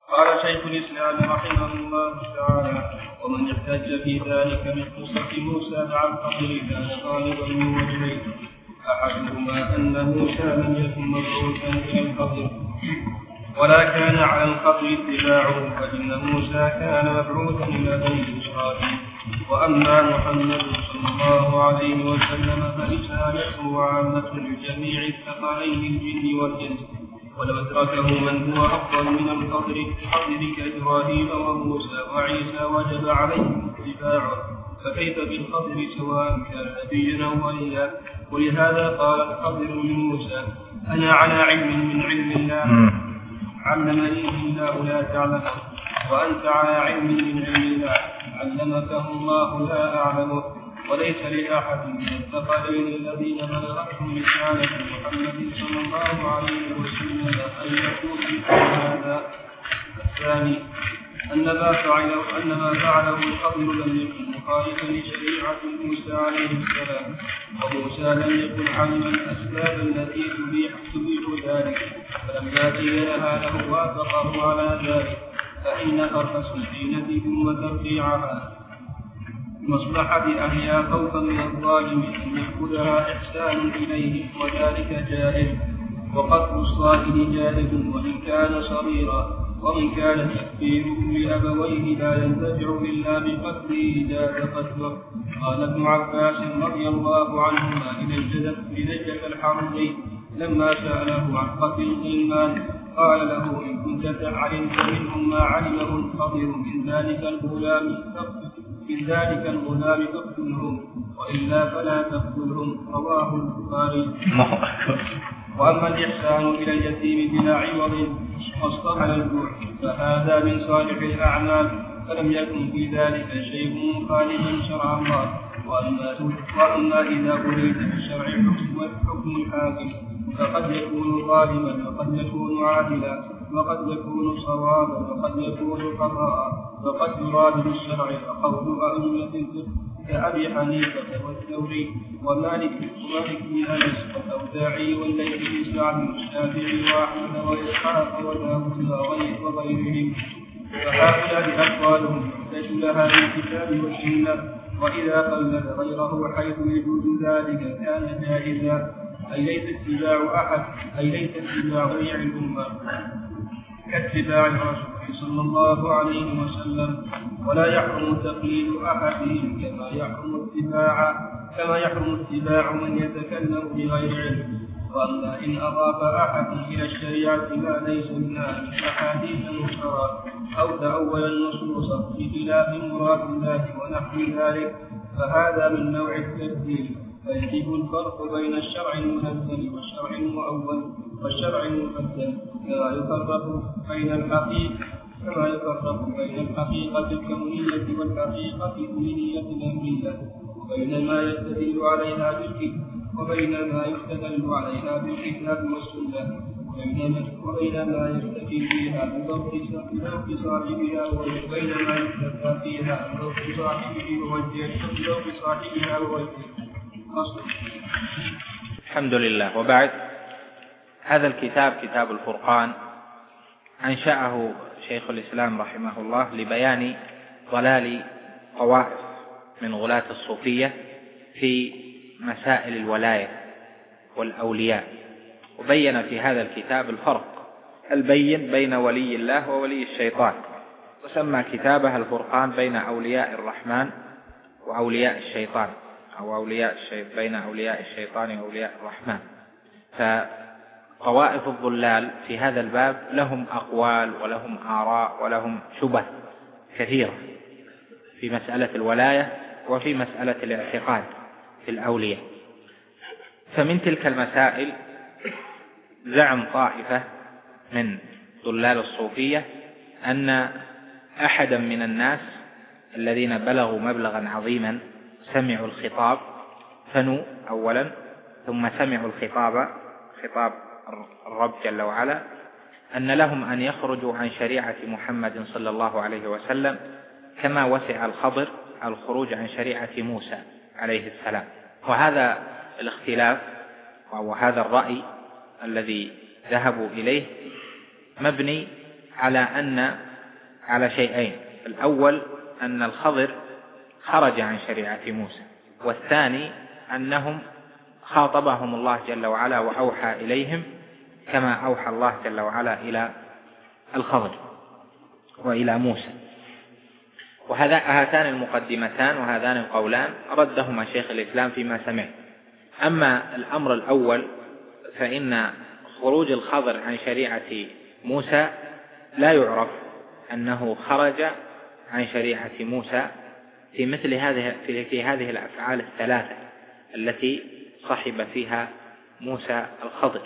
قال شيخ الإسلام رحمه الله تعالى: ومن احتج في ذلك من قصة موسى مع الخضر كان غالبا من وجهين: أحدهما أن موسى لم يكن مبعوثا إلى الخضر ولا كان على الخضر اتباعه، فإن موسى كان مبعوثا إلى بني إسرائيل. وأما محمد صلى الله عليه وسلم فرسالته عامة لجميع الثقلين الجن والإنس، ولو أدركه من هو أفضل من الخضر كإبراهيم وموسى وعيسى وجب عليه اتباعه، فكيف بالخضر سواء كان نبيا أو وليا؟ ولهذا قال الخضر لموسى: أنا على علم من علم الله علمني الله لا تعلمه، وأنت على علم من علم الله علمكه الله لا أعلمه. وليس لأحد من الثقلين الذين بلغتهم رسالة محمد صلى الله عليه وسلم أن يكون مثل هذا. الثاني أن ما فعله الخضر لم يكن مخالفا لشريعة موسى عليه السلام، وموسى لم يكن علما الأسباب التي تبيح ذلك، فلما بينها له وافقه على ذلك، فإن فرق سفينتهم وترقيعها مصلحة أهلها خوفا من الظالم أن يأخذها إحسان إليه، وذلك جائز. وقتل الصائل جائز وإن كان صغيرا، ومن كان تكفيره لأبويه لا ينتفع إلا بقتله جاز قتله. قال ابن عباس رضي الله عنهما لنجة الحربين لما سأله عن قتل الغلمان قال له: إن كنت علمت منهم ما علمه الخضر من ذلك الغلام فاقتلهم، وإلا فلا تقتلهم. رواه البخاري. وأما الإحسان إلى اليتيم بلا عوض قصد على الجوع فهذا من صالح الأعمال، فلم يكن في ذلك شيء مخالفا شرع الله. وأما إذا أريد بالشرع حكم الحاكم فقد يكون ظالما وقد يكون عادلا وقد يكون صوابا وقد يكون قضاء، وقد يراد بالشرع قول أئمة الفقه كأبي حنيفة والثوري ومالك بن أنس والأوزاعي والليث بن سعد والشافعي وأحمد وإسحاق وداود وغيرهم، فهؤلاء أقوالهم يحتج لها بالكتاب والسنة، وإذا قلد غيره حيث يجوز ذلك كان جائزا، أي ليس اتباع جميع الأمة كاتباع الرسول صلى الله عليه وسلم، ولا يحرم تقليد أحدهم كما يحرم اتباع من يتكلم بغير علم. وأما إن أضاف أحد إلى الشريعة ما ليس منها من أحاديث منكرات أو تأول النصوص بخلاف مراد الله ونحو ذلك فهذا من نوع التبديل، فيجب الفرق بين الشرع المنزل والشرع المؤول والشرع المبدل، كما يفرق بين الحقيقة الكونية والحقيقة الدينية الأمرية، وبين ما يستدل عليها بالكتاب والسنة، وبين ما يستفي فيها بذوق صاحبها وبين ما يستفى فيها بذوق صاحبها ووجهه. الحمد لله. وبعد، هذا الكتاب كتاب الفرقان أنشأه شيخ الإسلام رحمه الله لبيان ضلال طوائف من غلاة الصوفية في مسائل الولاية والأولياء، وبين في هذا الكتاب الفرق البين بين ولي الله وولي الشيطان، وسمى كتابه الفرقان بين أولياء الرحمن وأولياء الشيطان، أو بين أولياء الشيطان وأولياء الرحمن. فطوائف الضلال في هذا الباب لهم أقوال ولهم آراء ولهم شبه كثيرة في مسألة الولاية وفي مسألة الاعتقاد في الأولياء. فمن تلك المسائل زعم طائفة من ضلال الصوفية أن أحدا من الناس الذين بلغوا مبلغا عظيما سمعوا الخطاب فنوا أولا، ثم سمعوا خطاب الرب جل وعلا، أن لهم أن يخرجوا عن شريعة محمد صلى الله عليه وسلم كما وسع الخضر الخروج عن شريعة موسى عليه السلام. وهذا الاختلاف وهذا الرأي الذي ذهبوا إليه مبني على شيئين: الأول أن الخضر خرج عن شريعة موسى، والثاني أنهم خاطبهم الله جل وعلا وأوحى إليهم كما أوحى الله جل وعلا إلى الخضر وإلى موسى. وهاتان المقدمتان وهذان القولان ردهما شيخ الإسلام فيما سمع. أما الأمر الأول فإن خروج الخضر عن شريعة موسى لا يعرف أنه خرج عن شريعة موسى في هذه الأفعال الثلاثة التي صحب فيها موسى الخضر.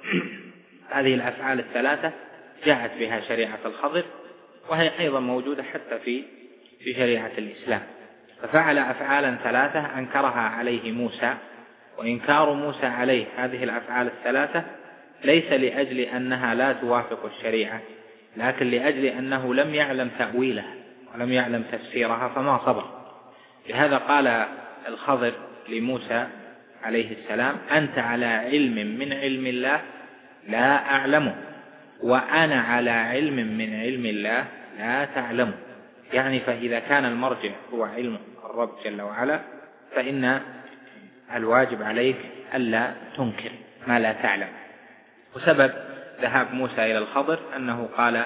هذه الأفعال الثلاثة جاءت بها شريعة الخضر، وهي أيضا موجودة حتى في شريعة الإسلام. ففعل أفعالا ثلاثة أنكرها عليه موسى، وإنكار موسى عليه هذه الأفعال الثلاثة ليس لأجل أنها لا توافق الشريعة، لكن لأجل أنه لم يعلم تأويلها ولم يعلم تفسيرها فما صبر. لهذا قال الخضر لموسى عليه السلام: أنت على علم من علم الله لا أعلمه، وأنا على علم من علم الله لا تعلمه. يعني فإذا كان المرجع هو علم الرب جل وعلا فإن الواجب عليك ألا تنكر ما لا تعلم. وسبب ذهاب موسى إلى الخضر أنه قال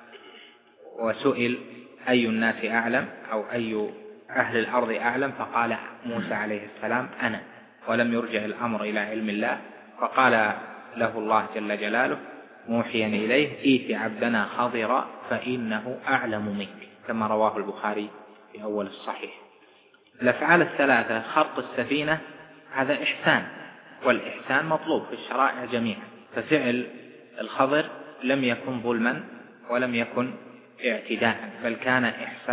وسئل أي الناس أعلم أو أي أهل الأرض أعلم، فقال موسى عليه السلام أنا، ولم يرجع الأمر إلى علم الله. فقال له الله جل جلاله موحيا إليه: إيت عبدنا خضرا فإنه أعلم منك، كما رواه البخاري في أول الصحيح. الأفعال الثلاثة: خرق السفينة هذا إحسان، والإحسان مطلوب في الشرائع جميعا، ففعل الخضر لم يكن ظلما ولم يكن اعتداء، بل كان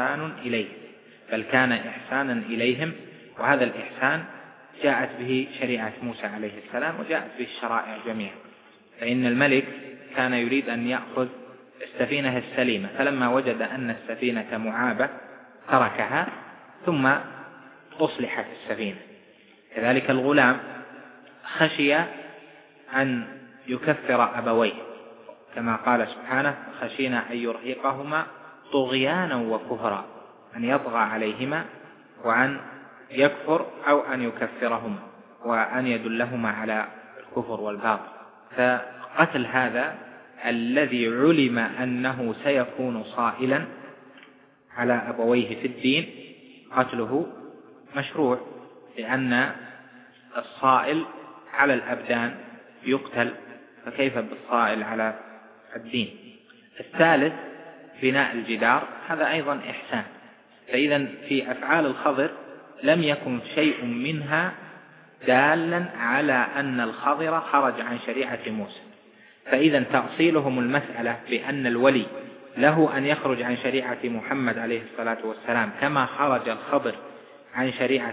إحسانا إليهم. وهذا الإحسان جاءت به شريعة موسى عليه السلام وجاءت به الشرائع جميعا. فإن الملك كان يريد أن يأخذ السفينة السليمة، فلما وجد أن السفينة معابة تركها ثم أصلحت السفينة. كذلك الغلام خشي أن يكفر أبويه، كما قال سبحانه: خشينا أن يرهقهما طغيانا وكفرا، أن يطغى عليهما وأن يكفر أو أن يكفرهما وأن يدلهما على الكفر والباطل. فقتل هذا الذي علم أنه سيكون صائلا على أبويه في الدين قتله مشروع، لأن الصائل على الأبدان يقتل، فكيف بالصائل على الدين؟ الثالث بناء الجدار، هذا أيضا إحسان. فإذا في أفعال الخضر لم يكن شيء منها دالا على أن الخضر خرج عن شريعة موسى. فإذا تأصيلهم المسألة بأن الولي له أن يخرج عن شريعة محمد عليه الصلاة والسلام كما خرج الخضر عن شريعة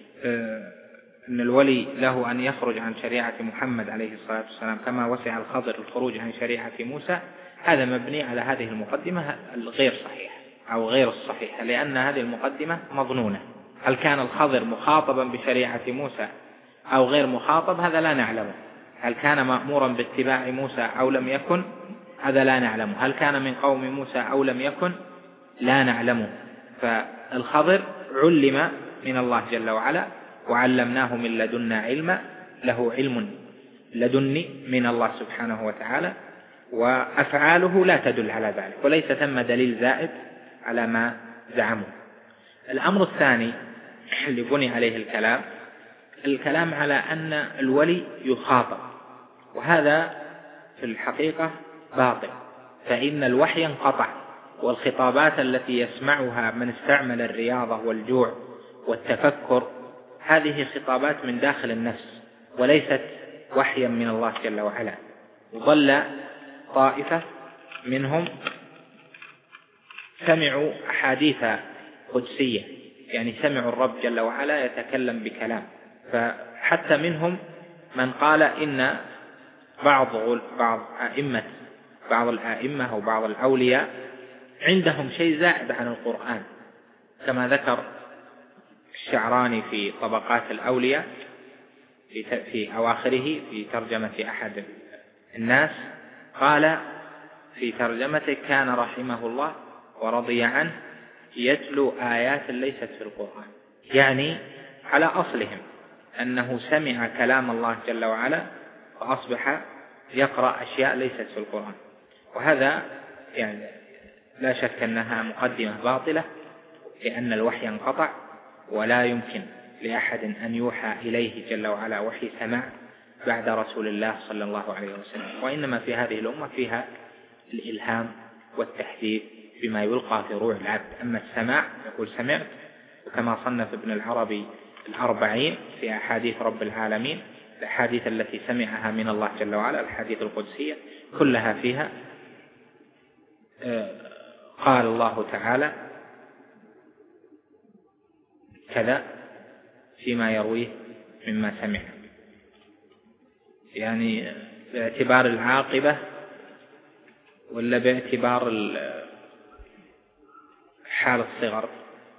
أن الولي له أن يخرج عن شريعة محمد عليه الصلاة والسلام كما وسع الخضر الخروج عن شريعة موسى، هذا مبني على هذه المقدمة الغير صحيحة أو غير الصحيحة، لأن هذه المقدمة مظنونة. هل كان الخضر مخاطبا بشريعة موسى أو غير مخاطب؟ هذا لا نعلمه. هل كان مأمورا باتباع موسى أو لم يكن؟ هذا لا نعلمه. هل كان من قوم موسى أو لم يكن؟ لا نعلمه. فالخضر علم من الله جل وعلا وعلمناه من لدنا علما، له علم لدني من الله سبحانه وتعالى، وأفعاله لا تدل على ذلك، وليس ثم دليل زائد على ما زعموا. الأمر الثاني اللي بني عليه الكلام على أن الولي يخاطب، وهذا في الحقيقة باطل، فإن الوحي انقطع، والخطابات التي يسمعها من استعمل الرياضة والجوع والتفكر هذه خطابات من داخل النفس وليست وحيا من الله جل وعلا. وظل طائفة منهم سمعوا أحاديث قدسية، يعني سمعوا الرب جل وعلا يتكلم بكلام، فحتى منهم من قال إن بعض الآئمة أو بعض الأولياء عندهم شيء زائد عن القرآن، كما ذكر الشعراني في طبقات الأولياء في أواخره في ترجمة أحد الناس، قال في ترجمته كان رحمه الله ورضي عنه يتلو آيات ليست في القرآن، يعني على أصلهم أنه سمع كلام الله جل وعلا فأصبح يقرأ أشياء ليست في القرآن. وهذا يعني لا شك أنها مقدمة باطلة، لأن الوحي انقطع ولا يمكن لأحد أن يوحى إليه جل وعلا وحي سماع بعد رسول الله صلى الله عليه وسلم. وإنما في هذه الأمة فيها الإلهام والتحديث بما يلقى في روع العبد. أما السماع يقول سمعت، وكما صنف ابن العربي 40 في أحاديث رب العالمين، الأحاديث التي سمعها من الله جل وعلا الحديث القدسية كلها فيها قال الله تعالى كذا فيما يرويه مما سمع، يعني باعتبار العاقبة ولا باعتبار حال الصغر.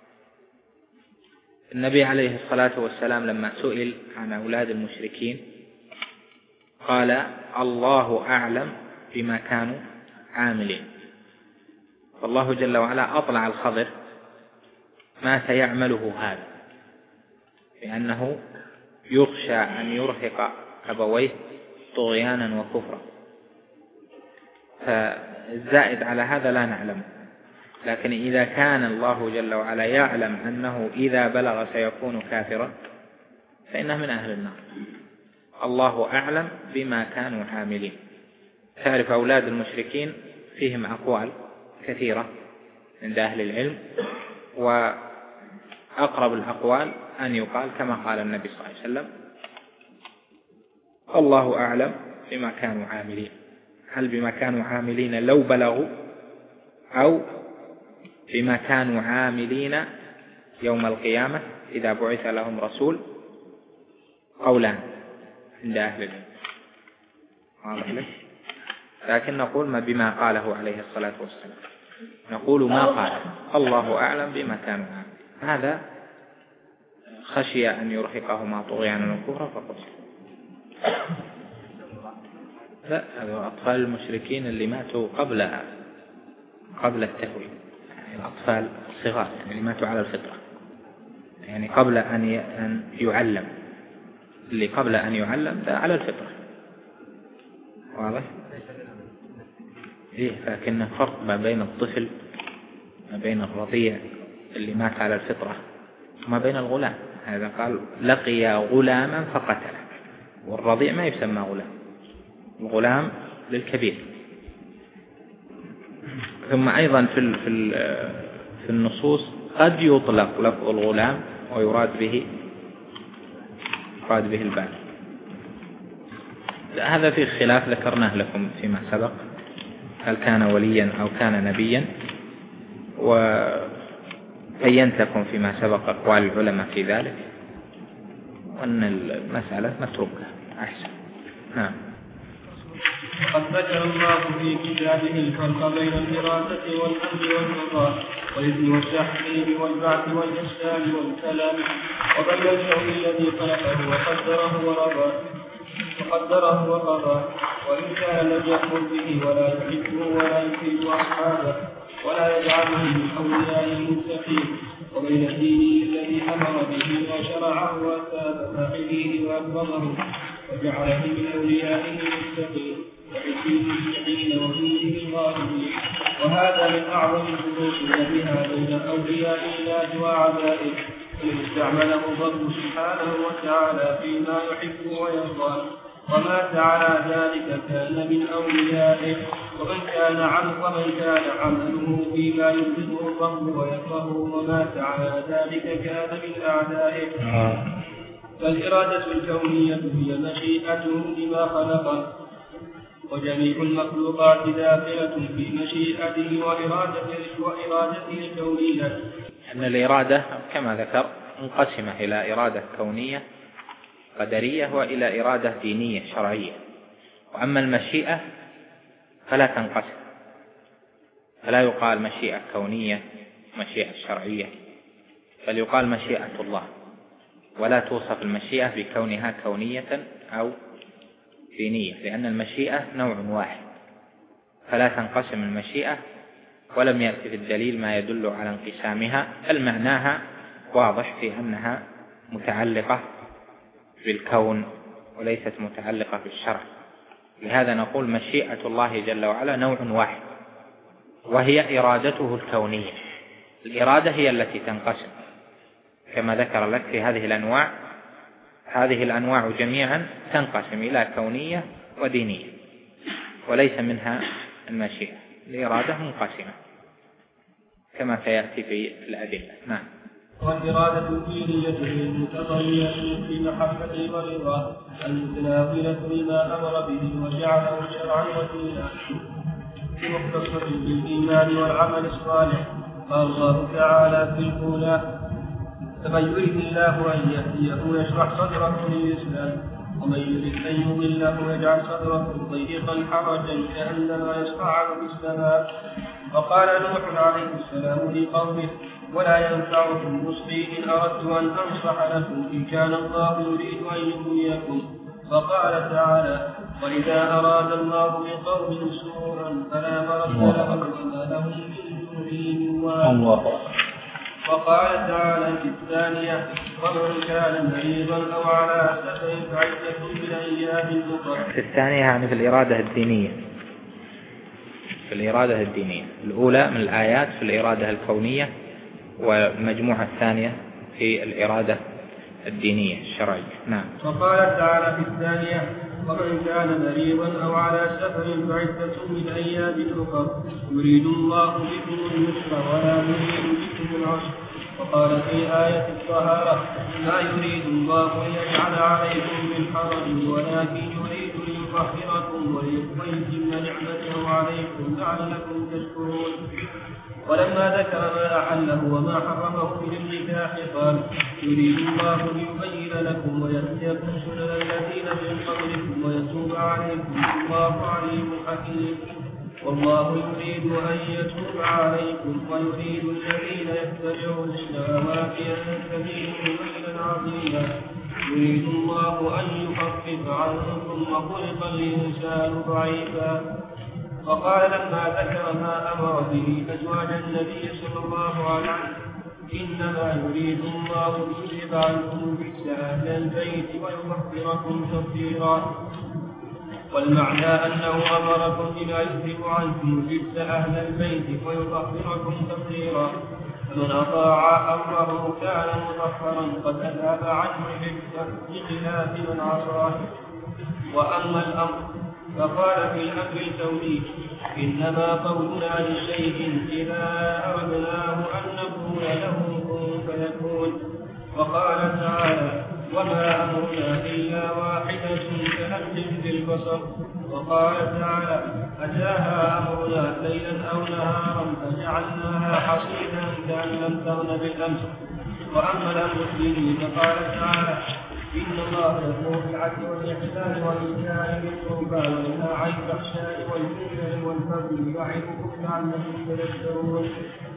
النبي عليه الصلاة والسلام لما سئل عن أولاد المشركين قال الله أعلم بما كانوا عاملين. فالله جل وعلا أطلع الخضر ما سيعمله هذا، لأنه يخشى أن يرهق أبويه طغيانا وكفرا، فالزائد على هذا لا نعلم. لكن إذا كان الله جل وعلا يعلم أنه إذا بلغ سيكون كافرا فإنه من أهل النار. الله أعلم بما كانوا عاملين. تعرف أولاد المشركين فيهم أقوال كثيرة عند أهل العلم، وأقرب الأقوال أن يقال كما قال النبي صلى الله عليه وسلم الله أعلم بما كانوا عاملين. هل بما كانوا عاملين لو بلغوا، أو بما كانوا عاملين يوم القيامة إذا بعث لهم رسول؟ قولان عند أهل العلم، واضح لك؟ لكن نقول ما بما قاله عليه الصلاة والسلام، نقول ما قال الله أعلم بما كانوا عاملين. هذا خشي أن يرهقهما طغيانا وكفرا فقط. لا، هذا أطفال المشركين اللي ماتوا قبل التهويل، يعني الأطفال الصغار يعني اللي ماتوا على الفطرة، يعني قبل أن يعلم، اللي قبل أن يعلم ده على الفطرة، واضح؟ إيه، لكن فرق ما بين الطفل، ما بين الرضيع اللي مات على الفطرة، وما بين الغلام. هذا قال لقي غلاما فقتله، والرضيع ما يسمى غلام، الغلام للكبير. ثم أيضا في النصوص قد يطلق لفظ الغلام ويراد به البالغ. هذا في خلاف ذكرناه لكم فيما سبق، هل كان وليا أو كان نبيا، وبينت لكم فيما سبق أقوال العلماء في ذلك، وأن المسألة متروكة أحسن. نعم. وقد ذكر الله في كتابه الفرق بين الإرادة والأمر والقضاء والإذن والتحريم والبعث والإحسان والكلام، وبين الكون الذي خلقه وقدره وقضاه، وإن كان لم يأمر به ولا يحبه ولا يفيد أصحابه ولا يجعله من أولياء المتقين، وبين دينه الذي أمر به وشرعه وأثاب فاعليه وأكرمه وجعله من أوليائه المتقين وحزبه المتقين وجنده الغالبين. وهذا من أعظم الفروق بها بين أولياء الله وأعدائه، الذي استعمله الرب سبحانه وتعالى فيما يحب ويرضى، ومات على ذلك كان من أوليائه، ومن كان عمله فيما يبغضه الرب ويكرهه ومات على ذلك كان من أعدائه. فالإرادة الكونية هي مشيئته بما خلقه، وجميع المخلوقات داخلة في مشيئته وإرادته الكونية. أن الإرادة كما ذكر منقسمة إلى إرادة كونية قدرية وإلى إرادة دينية شرعية. وأما المشيئة فلا تنقسم، فلا يقال مشيئة كونية مشيئة شرعية، بل يقال مشيئة الله، ولا توصف المشيئة بكونها كونية أو دينية، لأن المشيئة نوع واحد، فلا تنقسم المشيئة، ولم يأتي في الدليل ما يدل على انقسامها، بل معناها واضح في أنها متعلقة بالكون وليست متعلقة بالشرع. لهذا نقول مشيئة الله جل وعلا نوع واحد، وهي إرادته الكونية. الإرادة هي التي تنقسم كما ذكر لك في هذه الأنواع. هذه الأنواع جميعا تنقسم إلى كونية ودينية، وليس منها المشيئة. الإرادة منقسمة كما سيأتي في الأدلة. نعم. والإرادة الدينية المتضمنة في المحبة والرضا المتناولة لما أمر به وجعله شرعا ودينا مختصة بالإيمان والعمل الصالح. قال الله تعالى في الأولى: فمن يرد الله أن يهديه يشرح صدره للإسلام ومن يرد أن يضله يجعل صدره ضيقا حرجا كأنما يصعد في السماء. وقال نوح عليه السلام لقومه: ولا ينفعكم نصحي إن أردت أن أنصح لكم إن كان الله يريد أن يغويكم. وقال تعالى: وإذا أراد الله بقوم سوءا فلا مرد له وما لهم من دونه من وال. وقال تعالى في الثانية: ومن كان مريضا أو على سفر فعدة من أيام أخرى. في الثانية يعني في الإرادة الدينية. في الإرادة الدينية الأولى من الآيات في الإرادة الكونية، والمجموعة الثانية في الإرادة الدينية الشرعية. نعم. وقال تعالى في الثانية: ومن كان مريضا أو على سفر فعدة من أيام أخر يريد الله بكم اليسر ولا يريد بكم العسر. وقال في آية الطهارة: ما يريد الله أن يجعل عليكم من حرج ولكن يريد ليطهركم وليتم نعمته عليكم لعلكم تشكرون. ولما ذكر ما أحله وما حرمه من النكاح قال: يريد الله ليبين لكم ويهديكم سنن الذين من قبلكم ويتوب عليكم والله عليم حكيم. والله يريد أن يتوب عليكم ويريد الذين يتبعون الشهوات أن تميلوا ميلا عظيما. يريد الله أن يخفف عنكم وخلق الإنسان ضعيفا. وقال لما ذكر ما أمر به أزواج النبي صلى الله عليه وسلم: إنما يريد الله ليذهب عنكم الرجس أهل البيت ويطهركم تطهيرا. والمعنى أنه أمركم بما يذهب عنكم الرجس أهل البيت ويطهركم تطهيرا. فمن أطاع أمره كان مطهرا قد أذهب عنه الرجس بخلاف من عصاه. وأما الأمر فقال في الأمر الكوني: إنما قولنا لشيء إذا أردناه أن نقول له كن فيكون. وقال تعالى: وما أمرنا إلا واحدة كلمح بالبصر. وقال تعالى: أتاها أمرنا ليلا أو نهارا فجعلناها حصيدا كأن لم تغن بالأمس. وأما الأمر الديني فقال تعالى: إن الله يأمر بالعدل والإحسان وإيتاء ذي القربى وينهى عن الفحشاء والمنكر والبغي يعظكم لعلكم تذكرون.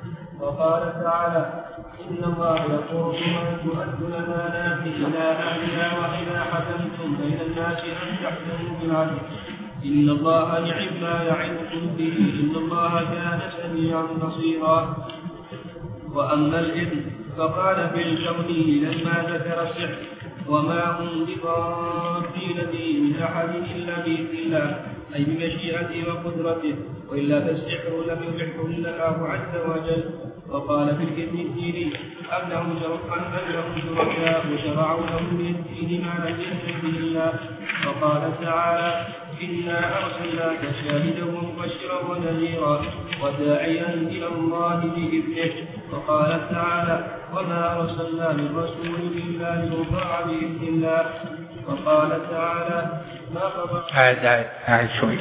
وقال تعالى: إن الله يأمركم أن تؤدوا الأمانات إلى أهلها وإذا حكمتم بين الناس أن تحكموا بالعدل إن الله نعم ما يعظكم به إن الله كان سميعا بصيرا. وأما الإثم فقال في الكوني لما ذكر السحر: وما هم بضارين به من أحد إلا بإذن الله، أي بمشيئته وقدرته، وإلا فالسحر لم يبحه الله عز وجل. وقال في الإثم الديني: أنهم شركاء وشرعوا لهم من الدين ما لم يأذن به الله. وقال تعالى: إنا أرسلناك شاهدا ومبشرا ونذيرا وداعيا إلى الله بإذنه. وقال تعالى: وما أرسلنا من رسول إلا ليطاع بإذن الله. وقال تعالى: ما قضى شوي.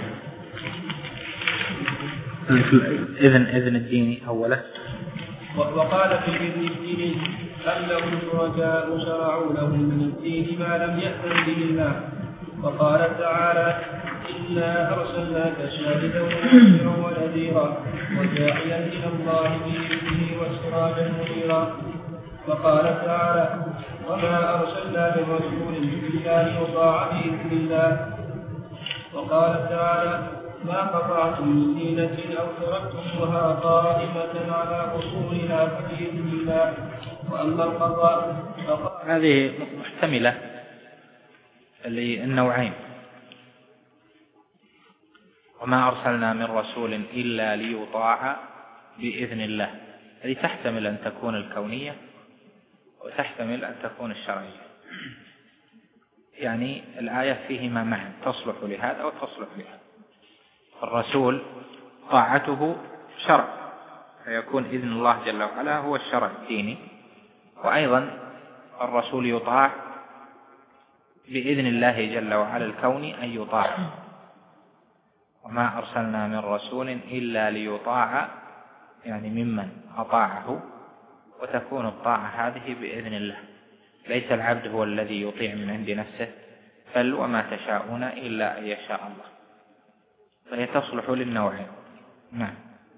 إذن الديني أولا. وقال في الإذن الديني: أنهم شركاء شرعوا لهم من الدين ما لم يأذن به الله. وقال تعالى: إنا أرسلناك شاهدا ومبشرا ونذيرا وداعيا إلى الله بإذنه وسراجا منيرا. وقال تعالى: وما أرسلنا من رسول إلا ليطاع بإذن الله. وقال تعالى: ما قطعتم من لينة أو تركتموها قائمة على أصولها فبإذن الله. وأما القضاء هذه محتملة للنوعين. وما أرسلنا من رسول إلا ليطاع بإذن الله، هذه تحتمل أن تكون الكونية وتحتمل أن تكون الشرعية، يعني الآية فيهما معا تصلح لهذا وتصلح لهذا. الرسول طاعته شرع فيكون إذن الله جل وعلا هو الشرع الديني، وأيضا الرسول يطاع بإذن الله جل وعلا الكوني أن يطاع. وما أرسلنا من رسول إلا ليطاع، يعني ممن أطاعه، وتكون الطاعة هذه بإذن الله، ليس العبد هو الذي يطيع من عند نفسه، بل وما تشاءون إلا أن يشاء الله، فهي تصلح للنوعين. نعم.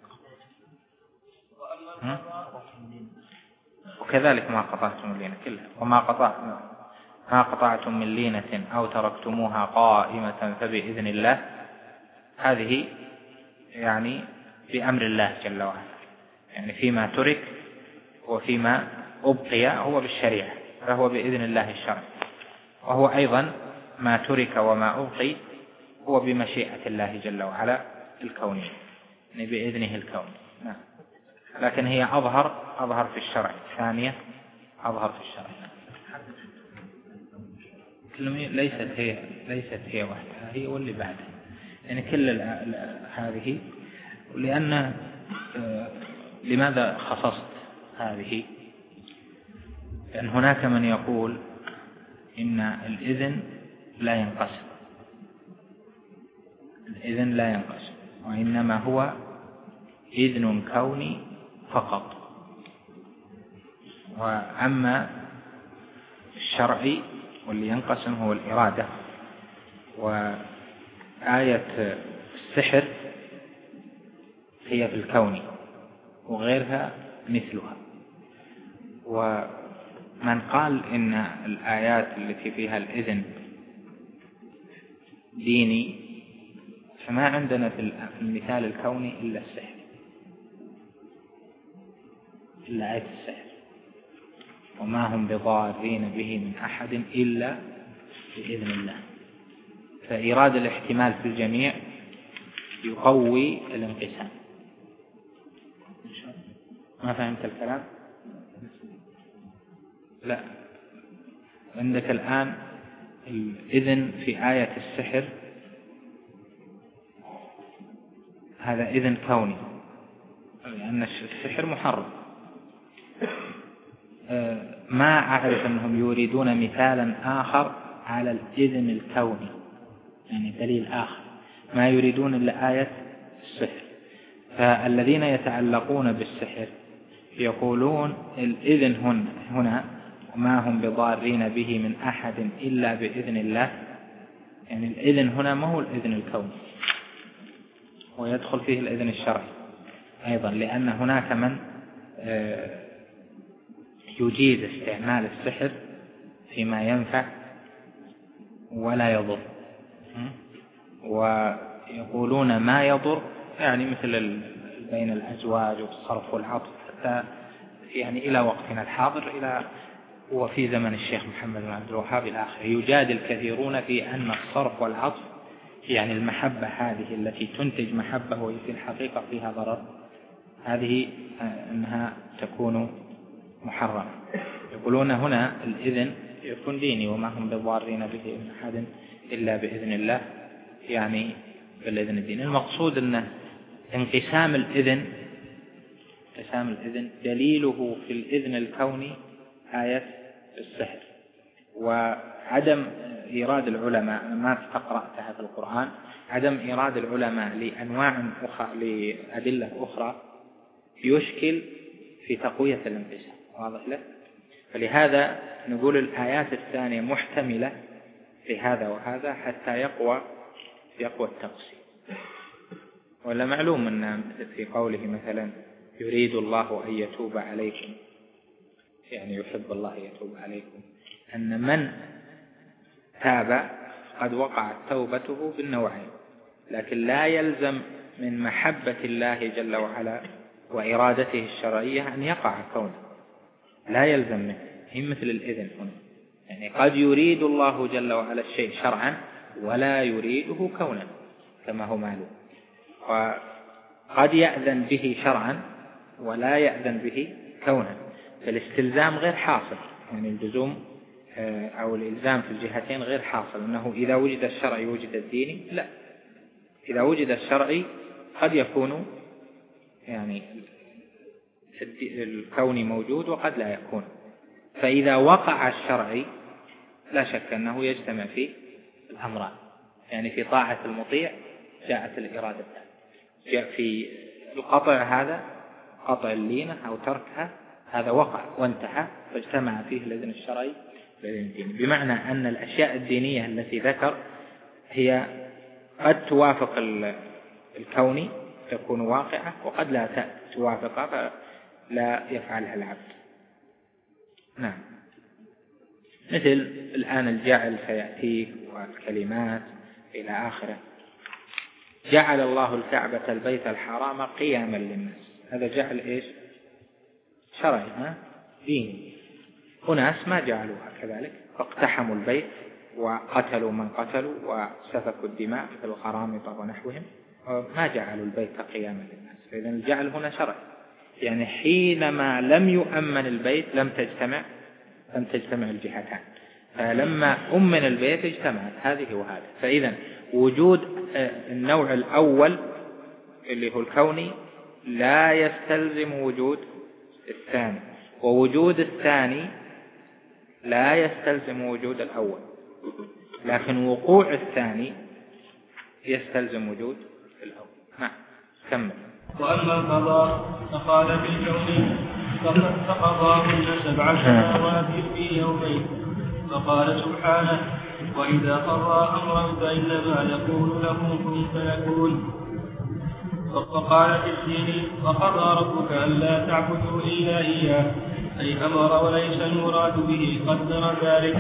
وكذلك ما قطعتم من لينة كلها، وما قطعتم من لينة أو تركتموها قائمة فبإذن الله، هذه يعني بأمر الله جل وعلا، يعني فيما ترك وفيما أبقي هو بالشريعة فهو بإذن الله الشرعي، وهو أيضا ما ترك وما أبقي هو بمشيئة الله جل وعلا الكونية، يعني بإذنه الكوني. نعم. لكن هي أظهر في الشرع، الثانية أظهر في الشرع. ليست هي واحدة، هي واللي بعدها، يعني كل هذه. لأن لماذا خصصت هذه؟ لأن هناك من يقول إن الإذن لا ينقسم، الإذن لا ينقسم، وإنما هو إذن كوني فقط. وأما الشرعي واللي ينقسم هو الإرادة. وآية السحر هي في الكون وغيرها مثلها. ومن قال إن الآيات التي فيها الإذن ديني، فما عندنا في المثال الكوني إلا السحر، إلا آية السحر، وما هم بضارين به من أحد إلا بإذن الله. فإيراد الاحتمال في الجميع يقوي الانقسام. ما فهمت الكلام؟ لا، عندك الآن الإذن في آية السحر هذا إذن كوني، لأن السحر محرم. ما أعرف أنهم يريدون مثالا آخر على الإذن الكوني، يعني دليل آخر، ما يريدون إلا آية السحر. فالذين يتعلقون بالسحر يقولون الإذن هنا ما هم بضارين به من أحد إلا بإذن الله، يعني الإذن هنا ما هو الإذن الكوني، ويدخل فيه الإذن الشرعي أيضا، لأن هناك من يجيز استعمال السحر فيما ينفع ولا يضر، ويقولون ما يضر يعني مثل بين الأزواج والصرف والعطف، حتى يعني إلى وقتنا الحاضر، إلى وفي زمن الشيخ محمد بن عبد الوهاب إلى آخره، يجادل كثيرون في أن الصرف والعطف يعني المحبة هذه التي تنتج محبة وهي في الحقيقة فيها ضرر، هذه أنها تكون محرمة. يقولون هنا الإذن يكون ديني، وما هم بضارين به من أحد إلا بإذن الله، يعني بالإذن الديني. المقصود أن انقسام الإذن دليله في الإذن الكوني آية السحر. وعدم إيراد العلماء، ما استقرأتها في القرآن، عدم إيراد العلماء لأنواع أخرى لأدلة أخرى يشكل في تقوية الانقسام، واضح له؟ فلهذا نقول الآيات الثانية محتملة في هذا وهذا حتى يقوى التقسيم. ولا معلوم أن في قوله مثلا يريد الله أن يتوب عليكم، يعني يحب الله يتوب عليكم، أن من تاب قد وقعت توبته بالنوعين، لكن لا يلزم من محبة الله جل وعلا وإرادته الشرعية أن يقع كونه، لا يلزم منه. هي مثل الإذن هنا، يعني قد يريد الله جل وعلا الشيء شرعا ولا يريده كونا كما هو معلوم، وقد يأذن به شرعا ولا يأذن به كونا، فالاستلزام غير حاصل، يعني اللزوم أو الإلزام في الجهتين غير حاصل، أنه إذا وجد الشرعي وجد الديني، لا، إذا وجد الشرعي قد يكون يعني الكون موجود وقد لا يكون، فإذا وقع الشرعي لا شك أنه يجتمع فيه الأمران، يعني في طاعة المطيع جاءت الإرادة، جاء في القطع هذا قطع اللينة أو تركها هذا وقع وانتهى، فاجتمع فيه الإذن الشرعي والإذن الديني، بمعنى أن الأشياء الدينية التي ذكر هي قد توافق الكوني تكون واقعة، وقد لا توافق فلا يفعلها العبد. نعم، مثل الآن الجعل سيأتيه والكلمات إلى آخره. جعل الله الكعبة البيت الحرام قياما للناس، هذا جعل إيش؟ شرعي، ديني. أناس ما جعلوها كذلك، فاقتحموا البيت وقتلوا من قتلوا وسفكوا الدماء مثل القرامطة ونحوهم، ما جعلوا البيت قياما للناس. فإذا الجعل هنا شرعي، يعني حينما لم يؤمن البيت لم تجتمع الجهتان، فلما أمن البيت اجتمعت هذه وهذا. فإذا وجود النوع الأول اللي هو الكوني لا يستلزم وجود الثاني، ووجود الثاني لا يستلزم وجود الأول، لكن وقوع الثاني يستلزم وجود الأول. نعم، كمل. وأما القضاء فقال في الكون فقضاهن 7 سماوات في يومين، فقال سبحانه: وإذا قضى أمرا فإنما يقول له كن فيكون. وقال في الدين: وقضى ربك ألا تعبدوا إلا إياه، أي أمر وليس المراد به قدر ذلك،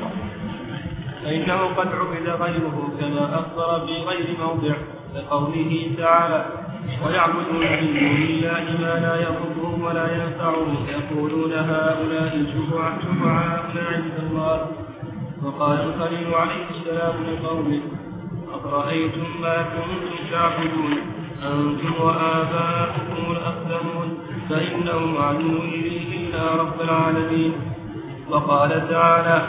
فإنه قد عبد غيره كما أخبر في غير موضع، لقوله تعالى: ويعبدون من دون الله ما لا يضرهم ولا ينفعهم، يقولون هؤلاء شفعاؤنا عند الله. وقال الخليل عليه السلام لقومه: أفرأيتم ما كنتم تعبدون أنتم وآباؤكم الأقدمون فإنهم عدو لي إلا رب العالمين. وقال تعالى: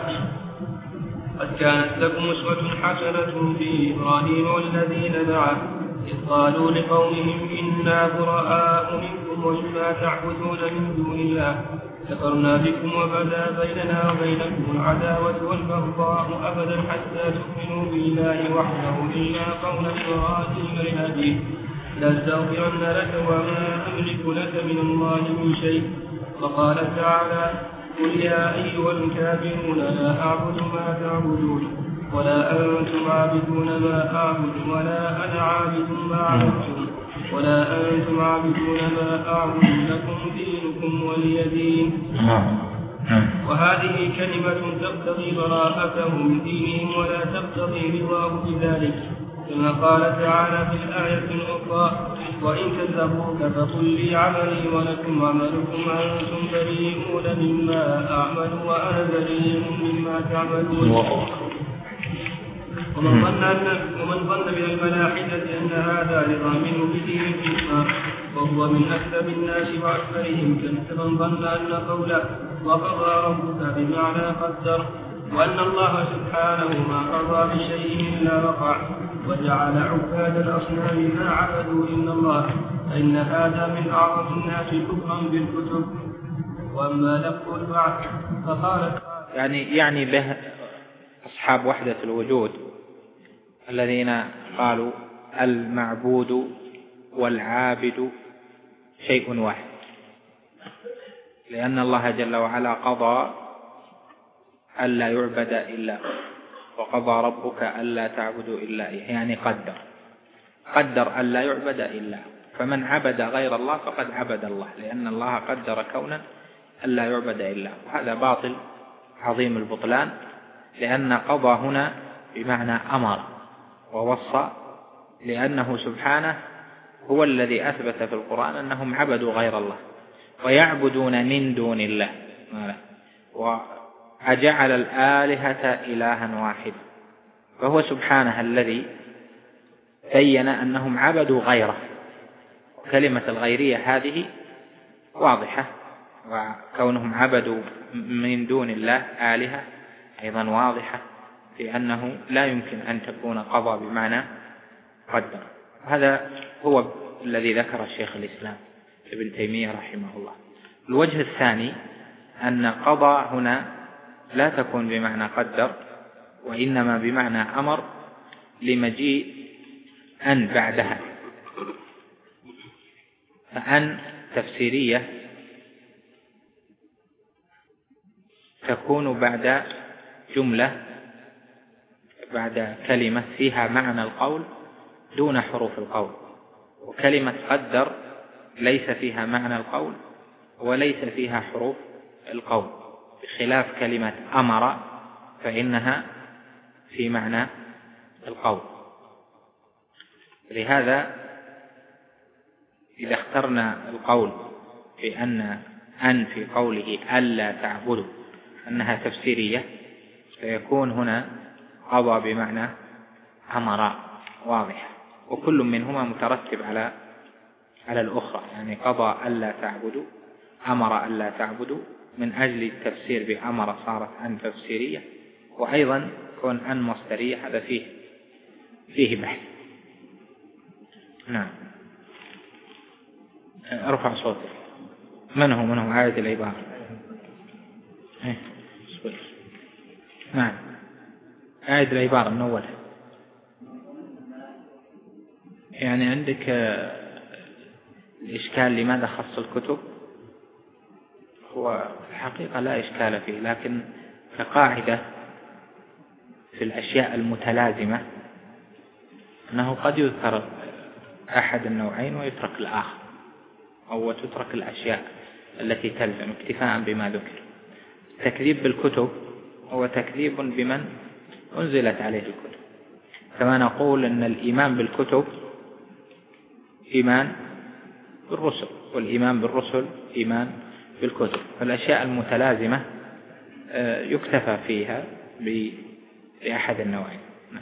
قد كانت لكم أسوة حسنة في إبراهيم والذين معه إذ قالوا لقومهم إنا براء منكم ومما تعبدون من دون الله كفرنا بكم وبدا بيننا وبينكم العداوة والبغضاء أبدا حتى تؤمنوا بالله وحده إلا قول إبراهيم لأبيه لأستغفرن لك وما أملك لك من الله من شيء. وقال تعالى: قل يا أيها الكافرون لا أعبد ما تعبدون ولا أنتم عابدون ما أعبد ولا أنا عابد ما عبدتم ولا أنتم عابدون ما أعبد لكم دينكم ولي دين. وهذه كلمة تقتضي براءتهم من دينهم ولا تقتضي رضاه بذلك، كما قال تعالى في الآية الأخرى: وإن كذبوك فقل لي عملي ولكم عملكم أنتم بريئون مما أعمل وأنا بريء مما تعملون. ومن ظن من الملاحدة أن هذا رضا منه بدين الإسلام وهو من أكذب الناس وأكثرهم كمن ظن أن قوله وقضى ربك بمعنى قدر، وأن الله سبحانه ما قضى بشيء إلا وقع، وجعل عباد الأصنام ما عبدوا إلا الله، فإن هذا من أعظم الناس كفرا بالكتب. وأما لفظ البعث فقال يعني به أصحاب وحدة الوجود الذين قالوا المعبود والعابد شيء واحد، لأن الله جل وعلا قضى ألا يعبد إلا وقضى ربك ألا تعبدوا إلا إياه، يعني قدر ألا يعبد إلا، فمن عبد غير الله فقد عبد الله، لأن الله قدر كونا ألا يعبد إلا، وهذا باطل عظيم البطلان، لأن قضى هنا بمعنى أمر ووصى لأنه سبحانه هو الذي أثبت في القرآن أنهم عبدوا غير الله ويعبدون من دون الله، وأجعل الآلهة إلها واحدا، فهو سبحانه الذي بين أنهم عبدوا غيره. كلمة الغيرية هذه واضحة، وكونهم عبدوا من دون الله آلهة أيضا واضحة، لأنه لا يمكن أن تكون قضى بمعنى قدر. هذا هو الذي ذكر الشيخ الإسلام ابن تيمية رحمه الله. الوجه الثاني أن قضى هنا لا تكون بمعنى قدر، وإنما بمعنى أمر لمجيء أن بعدها، فأن تفسيرية تكون بعد جملة، بعد كلمة فيها معنى القول دون حروف القول، وكلمة قدر ليس فيها معنى القول وليس فيها حروف القول، بخلاف كلمة أمر فإنها في معنى القول. لهذا إذا اخترنا القول بأن في قوله ألا تعبدوا أنها تفسيرية، فيكون هنا قضى بمعنى أمر واضح، وكل منهما مترتب على الأخرى، يعني قضى ألا تعبدوا، أمر ألا تعبدوا، من أجل التفسير بأمر صارت أن تفسيرية، وأيضا كون أن مصدرية هذا فيه بحث. نعم. ارفع صوتك. من هو عائد العبارة؟ نعم، عائد العبارة من أولها. يعني عندك الإشكال لماذا خص الكتب؟ هو الحقيقة لا إشكال فيه، لكن كقاعدة في الأشياء المتلازمة أنه قد يذكر أحد النوعين ويترك الآخر، أو تترك الأشياء التي تلزم اكتفاء بما ذكر. تكذيب بالكتب هو تكذيب بمن أنزلت عليه الكتب، كما نقول أن الإيمان بالكتب إيمان بالرسل، والإيمان بالرسل إيمان بالكتب. فالأشياء المتلازمة يكتفى فيها بأحد النوعين.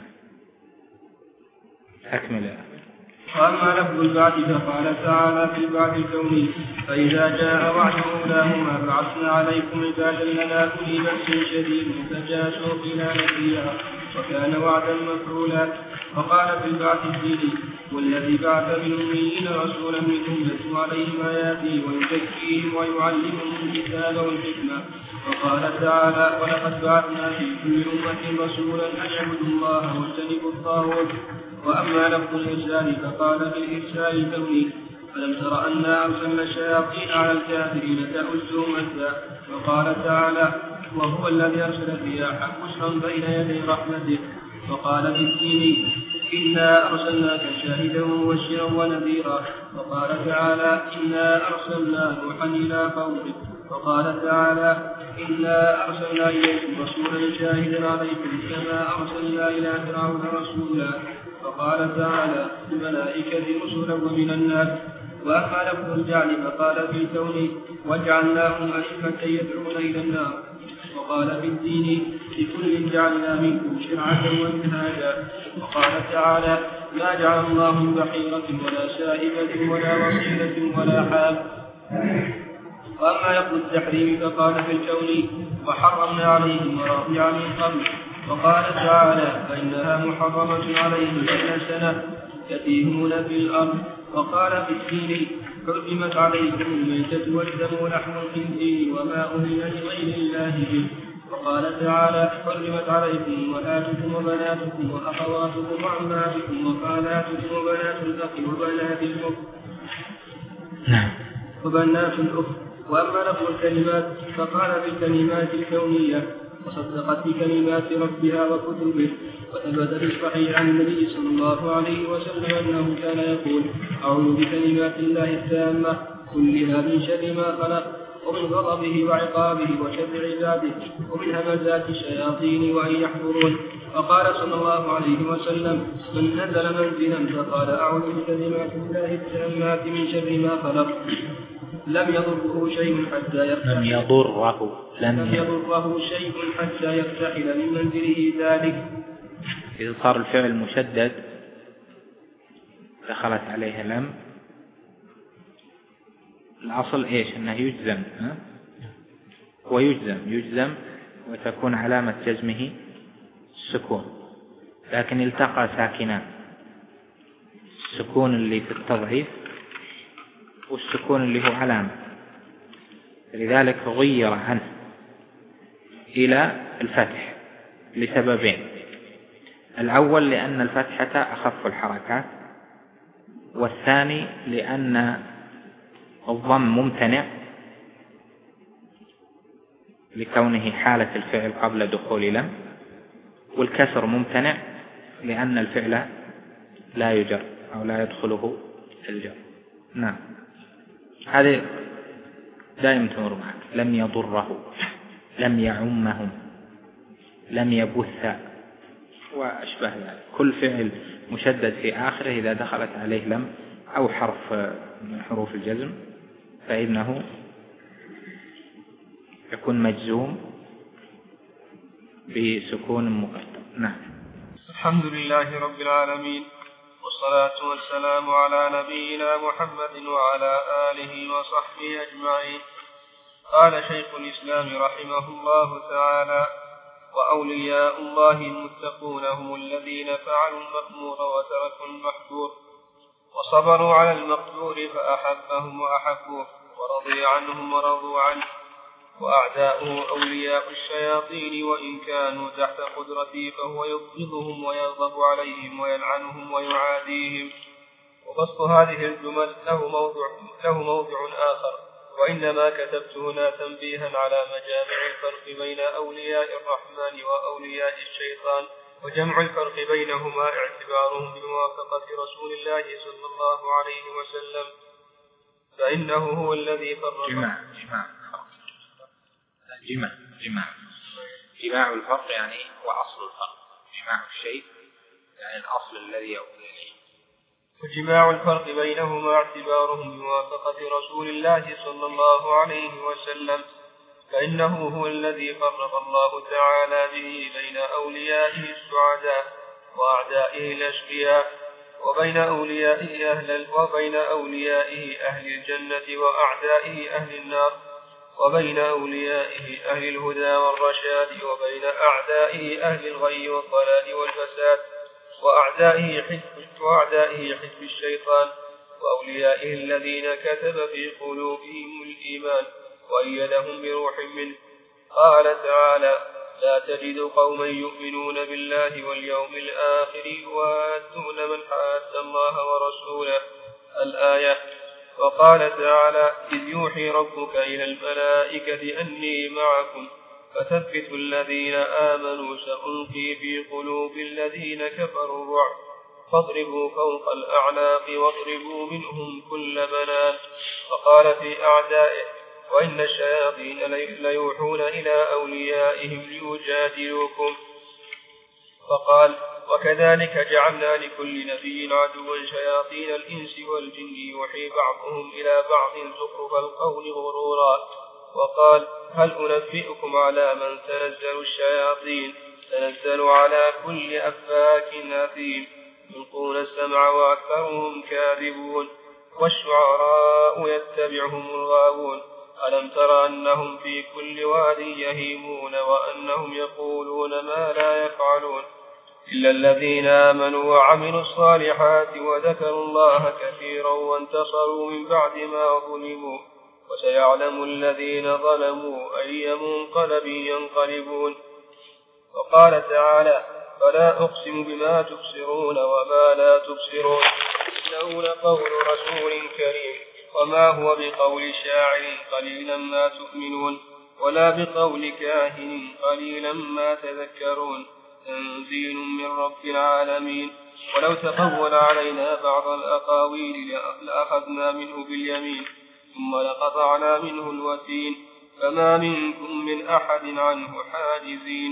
أكمل. وأما لفظ البعث فقال تعالى في البعث الكوني: فإذا جاء وعد أولاهما بعثنا عليكم عبادا لنا أولي بأس شديد فجاسوا خلال فيها وكان وعدا مفعولا. وقال في البعث الديني: والذي بعث بالأميين رسولا منهم يتلو عليهم آياته ويزكيهم ويعلمهم الكتاب والحكمة. وقال تعالى: ولقد بعثنا في كل أمة رسولا أن اعبدوا الله واجتنبوا الطاغوت. وأما لفظ الإرسال فقال بالإرسال الكوني: فلم تر أنا أرسلنا الشياطين على الكافرين تؤزهم أزا. وقال تعالى: وهو الذي أرسل الرياح بشرا بين يدي رحمته. وقال بالدين: إنا أرسلناك شاهدا ومبشرا ونذيرا. وقال تعالى: إنا أرسلنا نوحا إلى قومه. وقال تعالى: إنا أرسلنا إليكم رسولا شاهدا عليكم كما أرسلنا إلى فرعون رسولا. وقال تعالى: الملائكة رسلا ومن الناس. وأما لفظ الجعل فقال في الكون: وجعلناهم أئمة يدعون إلى النار. وقال في الدين: لكل جعلنا منكم شرعة ومنهاجا. وقال تعالى: ما جعل الله من بحيرة ولا سائبة ولا وصيلة ولا حام. وأما لفظ التحريم فقال في الكون: وحرمنا عليهم مراضع من قبل. وقال تعالى: فإنها محرمة عليهم 100 سنة يتيهون في الأرض. وقال في الدين: حرمت عليكم الميتة والدم ولحم الخنزير وما أهل لغير الله به. وقال تعالى: حرمت عليكم أمهاتكم وبناتكم وأخواتكم وعماتكم وخالاتكم وبنات الأخ وبنات الأخت وبنات الأخت. وأما لفظ الكلمات فقال بالكلمات الكونية: وصدقت بكلمات ربها وكتبه. وثبت في الصحيح عن النبي صلى الله عليه وسلم أنه كان يقول: أعوذ بكلمات الله التامة كلها من شر ما خلق، ومن غضبه وعقابه وشر عباده، ومن همزات الشياطين وأن يحضرون. فقال صلى الله عليه وسلم: من نزل منزلا فقال: أعوذ بكلمات الله التامات من شر ما خلق، لم يضره شيء حتى يرتحل من منزله ذلك. إذا صار الفعل مشدد دخلت عليه لم، الأصل إيش؟ أنه يجزم، ويجزم وتكون علامة جزمه السكون، لكن التقى ساكنان، السكون اللي في التضعيف والسكون اللي هو علامة، لذلك غير عنه إلى الفتح لسببين: الأول لأن الفتحة أخف الحركات، والثاني لأن الضم ممتنع لكونه حالة الفعل قبل دخول لم، والكسر ممتنع لأن الفعل لا يجر أو لا يدخله الجر. نعم، هذه دائما تمر معك: لم يضره، لم يعمهم، لم يبث، وأشبه ذلك. كل فعل مشدد في آخره إذا دخلت عليه لم أو حرف من حروف الجزم فإنه يكون مجزوم بسكون مقدم. نعم. الحمد لله رب العالمين، والصلاة والسلام على نبينا محمد وعلى آله وصحبه أجمعين. قال شيخ الإسلام رحمه الله تعالى: وأولياء الله المتقون هم الذين فعلوا المأمور وتركوا المحظور، وصبروا على المقدور فأحبهم وأحبوه، ورضي عنهم ورضوا عنه. وأعداؤه أولياء الشياطين، وإن كانوا تحت قدرته فهو يبغضهم ويغضب عليهم ويلعنهم ويعاديهم. وبسط هذه الجمل له موضع آخر، وإنما كتبت هنا تنبيها على مجامع الفرق بين أولياء الرحمن وأولياء الشيطان، وجمع الفرق بينهما اعتبارهم بموافقة رسول الله صلى الله عليه وسلم، فإنه هو الذي فرق. جماع الفرق يعني هو أصل الفرق، جماع الشيء يعني الأصل الذي يؤول إليه. وجماع الفرق بينهما اعتبارهم بموافقة رسول الله صلى الله عليه وسلم، فإنه هو الذي فرق الله تعالى به بين أوليائه السعداء وأعدائه الأشقياء، وبين أوليائه أهل الجنة وأعدائه أهل النار، وبين أوليائه أهل الهدى والرشاد، وبين أعدائه أهل الغي والضلال والفساد، وأعدائه حزب الشيطان، وأوليائه الذين كتب في قلوبهم الإيمان وأيدهم بروح منه. قال تعالى: لا تجد قوما يؤمنون بالله واليوم الآخر يوادون من حاد الله ورسوله. الآية. وقال تعالى: إذ يوحي ربك إلى الملائكة أني معكم فثبتوا الذين آمنوا سألقي في قلوب الذين كفروا الرعب فاضربوا فوق الأعناق واضربوا منهم كل بنان. وقال في أعدائه: وإن الشياطين ليوحون إلى أوليائهم ليجادلوكم. فقال: وكذلك جعلنا لكل نبي عدوا شياطين الإنس والجن يوحي بعضهم إلى بعض زخرف القول غرورا. وقال: هل أنبئكم على من تنزل الشياطين؟ تنزل على كل أفاك أثيم يلقون السمع وأكثرهم كاذبون والشعراء يتبعهم الغاوون. ألم تر أنهم في كل واد يهيمون وأنهم يقولون ما لا يفعلون إلا الذين آمنوا وعملوا الصالحات وذكروا الله كثيرا وانتصروا من بعد ما ظلموا وسيعلم الذين ظلموا أي منقلب ينقلبون. وقال تعالى: فلا أقسم بما تبصرون وما لا تبصرون إنه لقول رسول كريم وما هو بقول شاعر قليلا ما تؤمنون ولا بقول كاهن قليلا ما تذكرون تنزيل من رب العالمين. ولو تقول علينا بعض الأقاويل لأخذنا منه باليمين ثم لقطعنا منه الوتين فما منكم من أحد عنه حاجزين.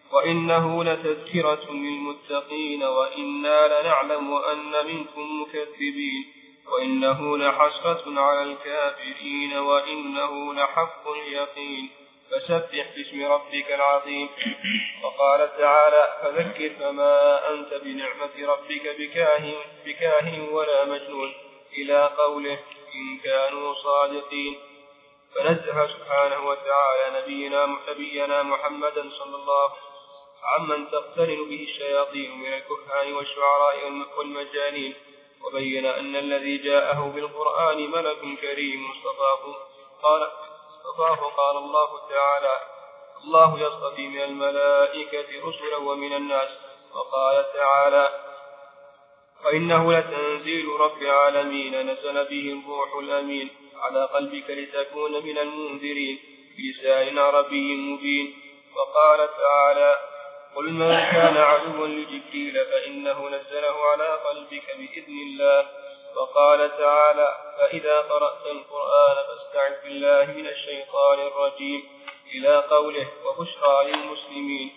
وإنه لتذكرة للمتقين وإنا لنعلم أن منكم مكذبين وإنه لحسرة على الكافرين وإنه لحق اليقين فسبح باسم ربك العظيم. وقال تعالى فذكر فما أنت بنعمة ربك بكاهن ولا مجنون إلى قوله إن كانوا صادقين. فنزه سبحانه وتعالى نبينا محمدا صلى الله عليه وسلم عمن تقترن به الشياطين من الكهان والشعراء والمجانين وبين أن الذي جاءه بالقرآن ملك كريم اصطفاه قال الله تعالى الله يصطفي من الملائكة رسلا ومن الناس. وقال تعالى وإنه لتنزيل رب العالمين نزل به الروح الأمين على قلبك لتكون من المنذرين بلسان عربي مبين. وقال تعالى قل من كان عدوا لجبريل فإنه نزله على قلبك بإذن الله. وقال تعالى فإذا قرأت القرآن فاستعذ بالله من الشيطان الرجيم إلى قوله وبشرى للمسلمين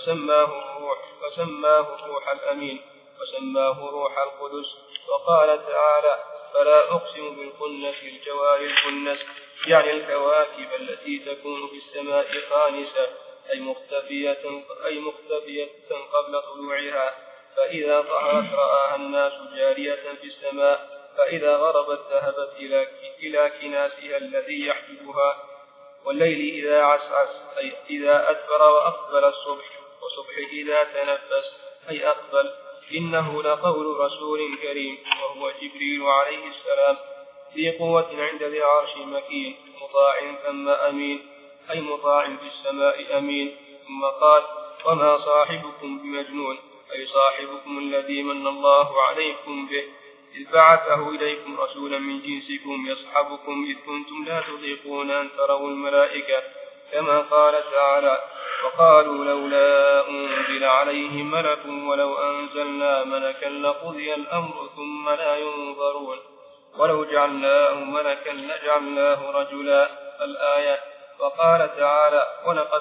فسماه الروح الأمين وسماه روح القدس. وقال تعالى فلا أقسم بالخنس الجوار الكنس يعني الكواكب التي تكون في السماء خانسة أي مختفية قبل طلوعها فإذا ظهرت رآها الناس جارية في السماء فإذا غربت ذهبت إلى كناسها الذي يحجبها. والليل إذا عسعس أي إذا أدبر وأقبل الصبح وصبح إذا تنفس أي أقبل. إنه لقول رسول كريم وهو جبريل عليه السلام ذي قوة عند ذي عرش مكين مطاع ثم أمين أي مطاع في السماء أمين. ثم قال وما صاحبكم بمجنون أي صاحبكم الذي من الله عليكم به إذ بعثه إليكم رسولا من جنسكم يصحبكم إذ كنتم لا تطيقون أن تروا الملائكة كما قال تعالى وقالوا لولا أنزل عليه ملك ولو أنزلنا ملكا لقضي الأمر ثم لا ينظرون ولو جعلناه ملكا لجعلناه رجلا الآية. وقال تعالى ولقد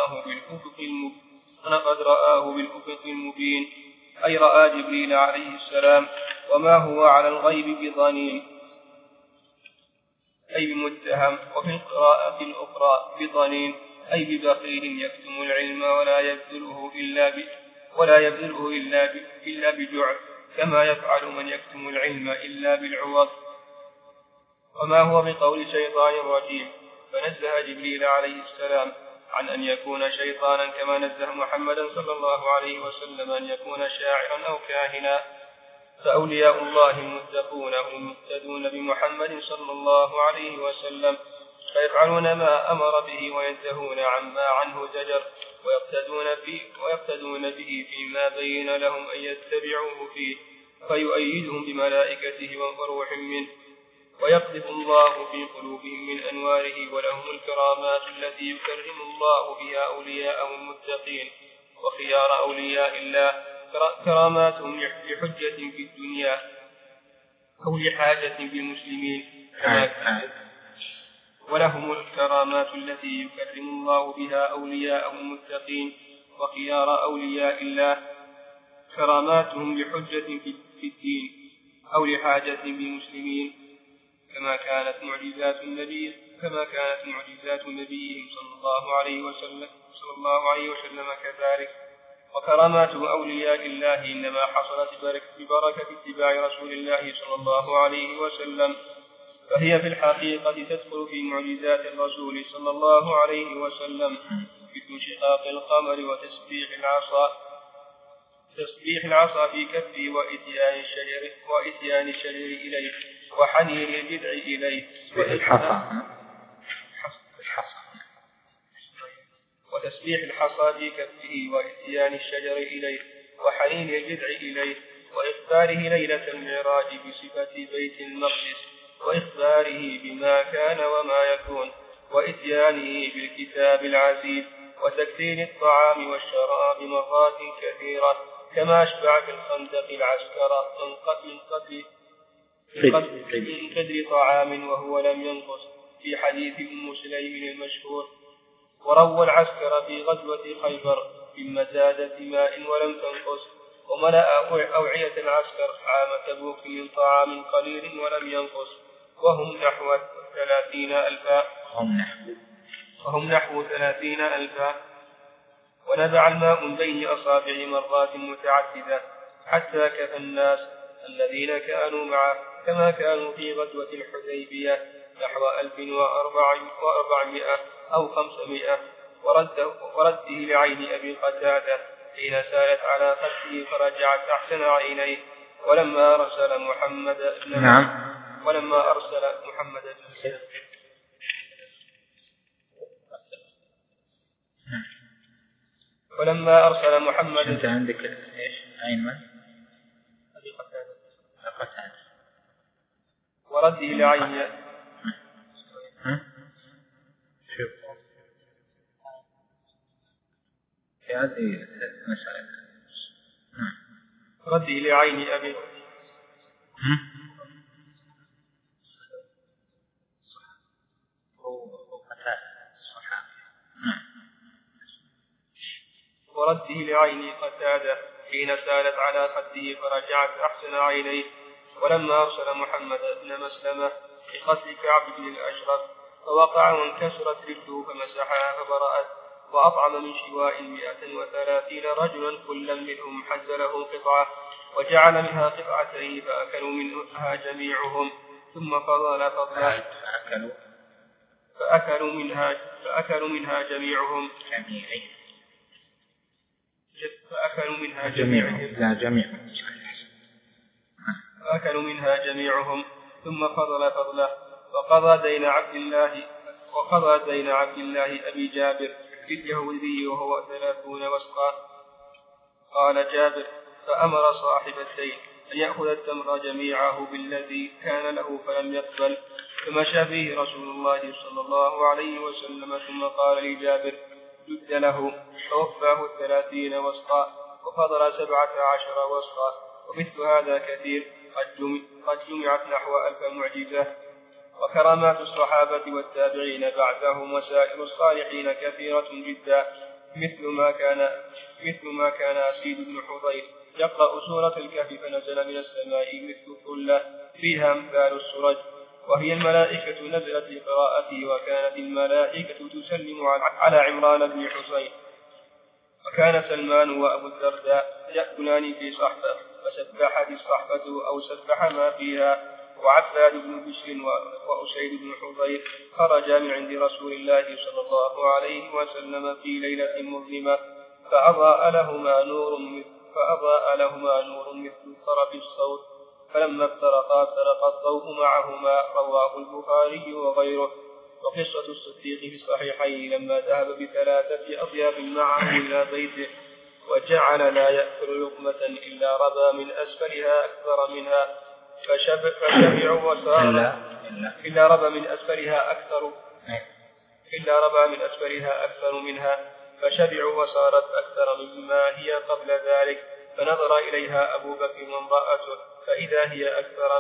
رآه بالأفق المبين أي رأى جبريل عليه السلام وما هو على الغيب بضنين أي بمتهم. وفي القراءة الأخرى بضنين أي ببخيل يكتم العلم ولا يبذله إلا بجعل كما يفعل من يكتم العلم إلا بالعوض. وما هو بقول شيطان رجيم فنزه جبريل عليه السلام عن أن يكون شيطانا كما نزه محمدا صلى الله عليه وسلم أن يكون شاعرا أو كاهنا. فأولياء الله المتقون هم المقتدون بمحمد صلى الله عليه وسلم فيفعلون ما أمر به وينتهون عما عنه زجر ويقتدون به فيما بين لهم أن يتبعوه فيه فيؤيدهم بملائكته وروح منه ويقذف الله في قلوبهم من أنواره ولهم الكرامات التي يكرم الله بها أولياءه المتقين. وخيار أولياء الله كراماتهم لحجة في الدنيا أو لحاجة بالمسلمين ولهم الكرامات التي يكرم الله بها أولياءه المتقين. وخيار أولياء الله كراماتهم لحجة في الدين أو لحاجة بالمسلمين كما كانت معجزات نبيهم صلى الله عليه وسلم كذلك. وكرامات أولياء الله إنما حصلت ببركة اتباع رسول الله صلى الله عليه وسلم فهي في الحقيقة تدخل في معجزات الرسول صلى الله عليه وسلم مثل انشقاق القمر وتسبيح العصا في كفه وإتيان الشجر إليه وحنين الجذع إليه وتسبيح الحصى في كفه وإتيان الشجر إليه وحنين الجذع إليه وإخباره ليلة المعراج بصفة بيت المقدس وإخباره بما كان وما يكون وإتيانه بالكتاب العزيز وتكثير الطعام والشراب مرات كثيرة كما أشبع في الخندق العسكر من قدر طعام وهو لم ينقص في حديث أم سليم المشهور. وروى العسكر في غزوة خيبر من مزادة ماء ولم تنقص. وملأ أوعية العسكر عام تبوك من طعام قليل ولم ينقص، وهم نحو 30,000. ونبع الماء من بين أصابع مرات متعددة حتى كفى الناس الذين كانوا معه، كما كانوا في غزوة الحديبية نحو 1400 أو 500. ورده لعين أبي قتادة حين سالت على خده فرجعت أحسن عينيه. ولما أرسل محمد أنت عندك إيش؟ عين من؟ أبي قتادة. ورده لعين في هذه مسألة. رده لعين أبي ورده لعين قتادة حين سالت على خده فرجعت أحسن عينيه. ولما أرسل محمد بن مسلمة لقتل كعب بن الأشرف فوقع وانكسرت رجله فمسحها فبرأت. وأطعم من شواء 130 رجلا كلا منهم حز له قطعة وجعل منها قطعتين فأكلوا منها جميعهم ثم فضل فضله فأكلوا منها جميعهم ثم فضل فضله وقضى دين عبد الله أبي جابر لليهودي وهو 30 وسقا. قال جابر: فأمر صاحب الدين أن يأخذ التمر جميعه بالذي كان له فلم يقبل، فمشى به رسول الله صلى الله عليه وسلم ثم قال لجابر: جد له، فوفاه 30 وسقا وفضل 17 وسقا. ومثل هذا كثير قد جمعت نحو 1000 معجزة. وكرامات الصحابة والتابعين بعدهم وسائر الصالحين كثيرة جدا، مثل ما كان أسيد بن حضير يقرأ سورة الكهف فنزل من السماء مثل كله فيها أمثال السرج، وهي الملائكة نزلت لقراءته. وكانت الملائكة تسلم على عمران بن حسين. وكان سلمان وأبو الدرداء يأكلان في صحبة فسبحت الصحبة أو سبح ما فيها. وعباد بن بشر وأسيد بن حضير خرجا من عند رسول الله صلى الله عليه وسلم في ليلة مظلمة فأضاء لهما نور مثل طرف الصوت، فلما افترقا افترق الضوء معهما. رواه البخاري وغيره. وقصة الصديق في الصحيحين لما ذهب ب3 أضياف معه إلى بيته وجعل لا يأكل لقمة إلا ربى من أسفلها أكثر منها فشبعوا وصار إلا ربى من أسفلها أكثر منها فشبعوا وصارت أكثر مما هي قبل ذلك. فنظر إليها أبو بكر وامرأته فإذا هي أكثر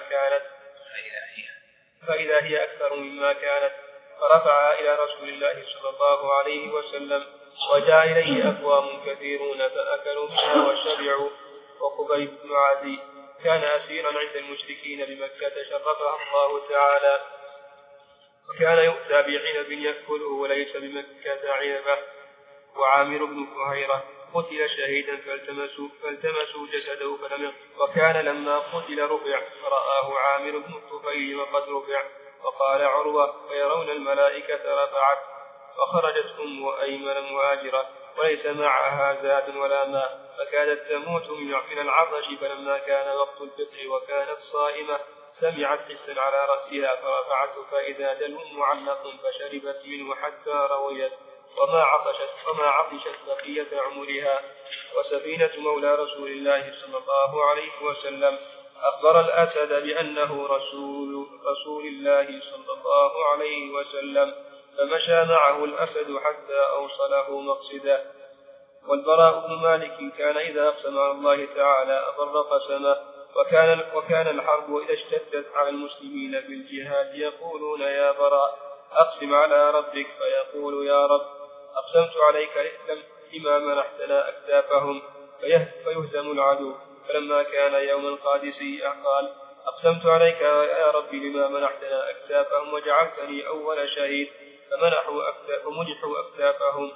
مما كانت فرفعها إلى رسول الله صلى الله عليه وسلم وجاء إليه أقوام كثيرون فأكلوا منها وشبعوا. وقبيب بن عدي كان أسيرا عند المشركين بمكة شرفها الله تعالى، وكان يؤتى بعنب يأكله وليس بمكة عنبه. وعامر بن فهيرة قتل شهيدا فالتمسوا جسده فلم يقتل. وكان لما قتل رفع فرآه عامر بن الطفيل وقد رفع وقال عروة: ويرون الملائكة رفعت. وخرجت أم أيمن مهاجرة وليس معها زاد ولا ماء فكادت تموت من العطش. فلما كان وقت الفطر وكانت صائمة سمعت حسا على رأسها فرفعته فإذا دلو معلق فشربت منه حتى رويت وما عطشت بقية عمرها. وسفينة مولى رسول الله صلى الله عليه وسلم أخبر الأسد بأنه رسول الله صلى الله عليه وسلم فمشى معه الأسد حتى أوصله مقصده. والبراء بن مالك كان إذا أقسم على الله تعالى أبر قسمه. وكان الحرب إذا اشتدت على المسلمين بالجهاد يقولون: يا براء أقسم على ربك، فيقول: يا رب أقسمت عليك بما منحتنا أكتافهم فيهزم العدو. فلما كان يوم القادسية قال أقسمت عليك يا رب لما منحتنا أكتافهم وجعلتني أول شهيد فمنحوا أكتافهم.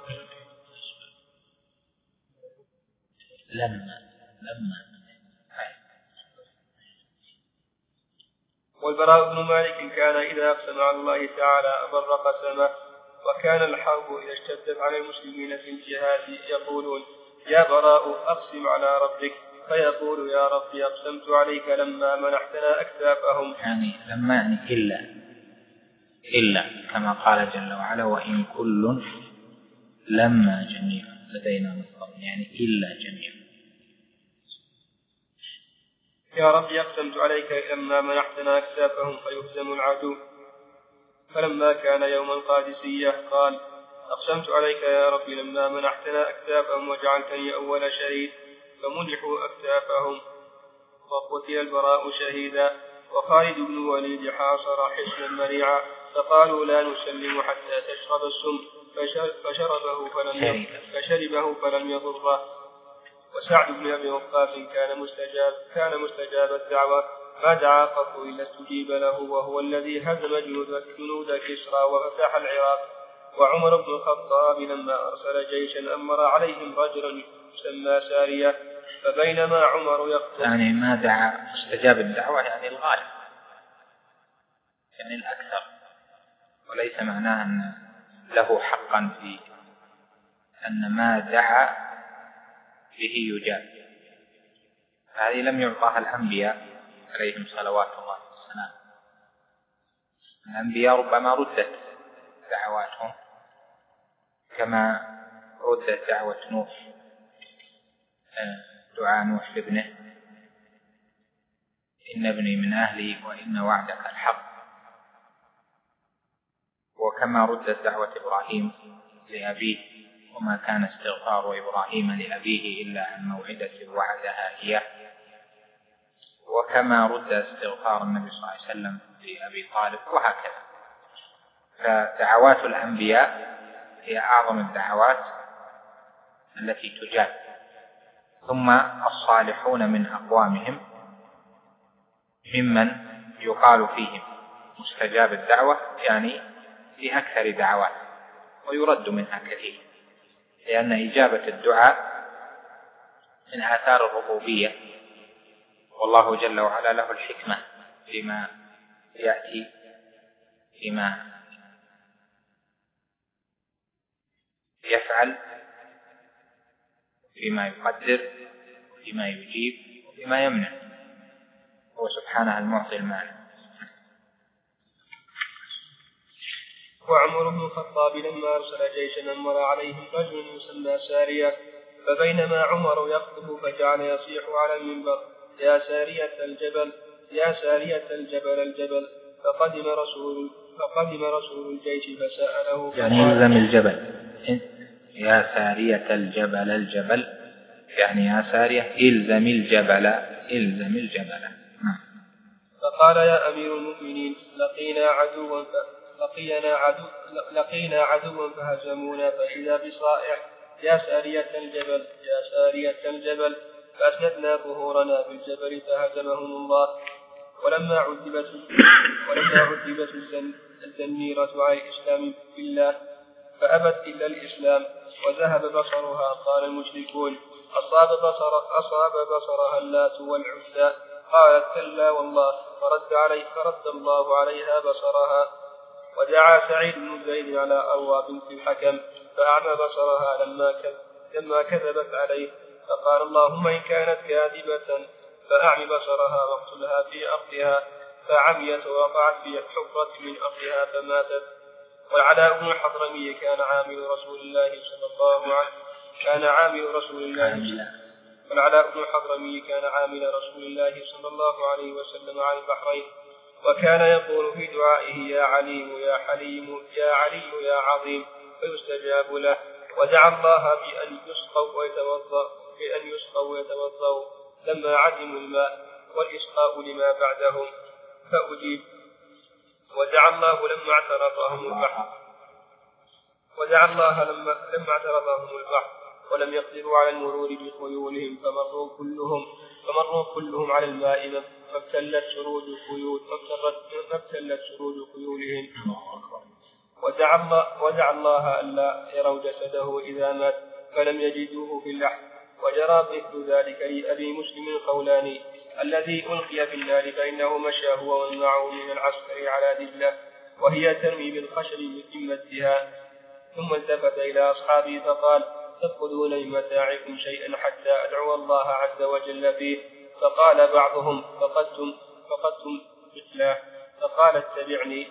لما والبراء بن مالك كان إذا أقسم على الله تعالى أبر قسمه. وكان الحرب إذا اشتدت على المسلمين في الجهاد يقولون يا براء أقسم على ربك، فيقول يا رب أقسمت عليك لما منحتنا أكتافهم. يعني لما يعني إلا كما قال جل وعلا وإن كل لما جميع لدينا مصطفى، يعني إلا جميع. يا رب أقسمت عليك لما منحتنا أكتافهم فيهزم العدو. فلما كان يوم القادسية قال أقسمت عليك يا رب لما منحتنا أكتافهم وجعلتني أول شهيد فمنحوا أكتافهم. وقتل البراء شهيدا. وخالد بن الوليد حاصر حصنا منيعا فقالوا لا نسلم حتى تشرب السم فشربه فلم يضره. وسعد بن أبي وقاص كان مستجاب الدعوة ما دعا قط إلا استجيب له، وهو الذي هزم جنود كسرى وفتح العراق. وعمر بن الخطاب لما أرسل جيشا أمر عليهم رجلا يسمى سارية فبينما عمر يخطب. يعني ما دعا استجاب الدعوة يعني الغالب، يعني الأكثر، وليس معناه أن له حقا في أن ما دعا به يجاب. هذه لم يعطاها الأنبياء عليهم صلوات الله والسلام. الأنبياء ربما ردت دعواتهم كما ردت دعوة نوح، دعاء نوح لابنه إن ابني من أهلي وإن وعدك الحق، وكما ردت دعوة إبراهيم لأبيه وما كان استغفار إبراهيم لأبيه إلا عن موعدة وعدها إياه، وكما رد استغفار النبي صلى الله عليه وسلم لأبي طالب، وهكذا. فدعوات الأنبياء هي أعظم الدعوات التي تجاب. ثم الصالحون من أقوامهم ممن يقال فيهم مستجاب الدعوة، يعني في أكثر دعوات، ويرد منها كثير، لأن إجابة الدعاء من آثار الربوبية، والله جل وعلا له الحكمة فيما يأتي، فيما يفعل، فيما يقدر، فيما يجيب، وفيما يمنع، هو سبحانه المعطي المانع. وعمر بن الخطاب لما أرسل جيشا أمر عليهم رجل يسمى سارية فبينما عمر يخطب فجعل يصيح على المنبر يا سارية الجبل، يا سارية الجبل. فقدم رسول الجيش فسأله يعني يلزم الجبل، يا سارية الجبل، يعني يا سارية الزم الجبل. فقال يا أمير المؤمنين لقينا عدوا فهزمونا فإذا بصائح يا سارية الجبل فأسندنا ظهورنا بالجبل فهزمهم الله. ولما عذبت الزنيرة على الإسلام بالله فأبت إلا الإسلام وذهب بصرها. قال المشركون أصاب بصرها اللات والعزى. قالت كلا والله، فرد الله عليها بصرها. ودعا سعيد بن زيد على أروى بنت الحكم فأعمى بصرها لما كذبت عليه، فقال اللهم إن كانت كاذبة فأعمي بصرها واقتلها في أرضها، فعميت ووقعت في حفرة من أرضها فماتت. والعلاء بن الحضرمي كان عامل رسول الله صلى الله عليه وسلم عن البحرين، وكان يقول في دعائه يا عليم يا حليم يا علي يا عظيم فيستجاب له. ودعا الله بأن يسقوا ويتوضأوا لما عدموا الماء والإسقاء لما بعدهم فأجيب. ودعا الله لما اعترضهم البحر ولم يقدروا على المرور بخيولهم فمروا كلهم على الماء فابتلت شرود خيولهم ودعا الله ألا يروا جسده إذا مات فلم يجدوه في اللحد. وجرى مثل ذلك لأبي مسلم الخولاني الذي ألقي في النار فإنه مشى هو ومن معه من العسكر على دجلة وهي ترمي بالخشب من قمتها، ثم التفت إلى أصحابه فقال: تأخذون من متاعكم شيئا حتى أدعو الله عز وجل فيه؟ فقال بعضهم: فقدتم مثله. فقال: اتبعني.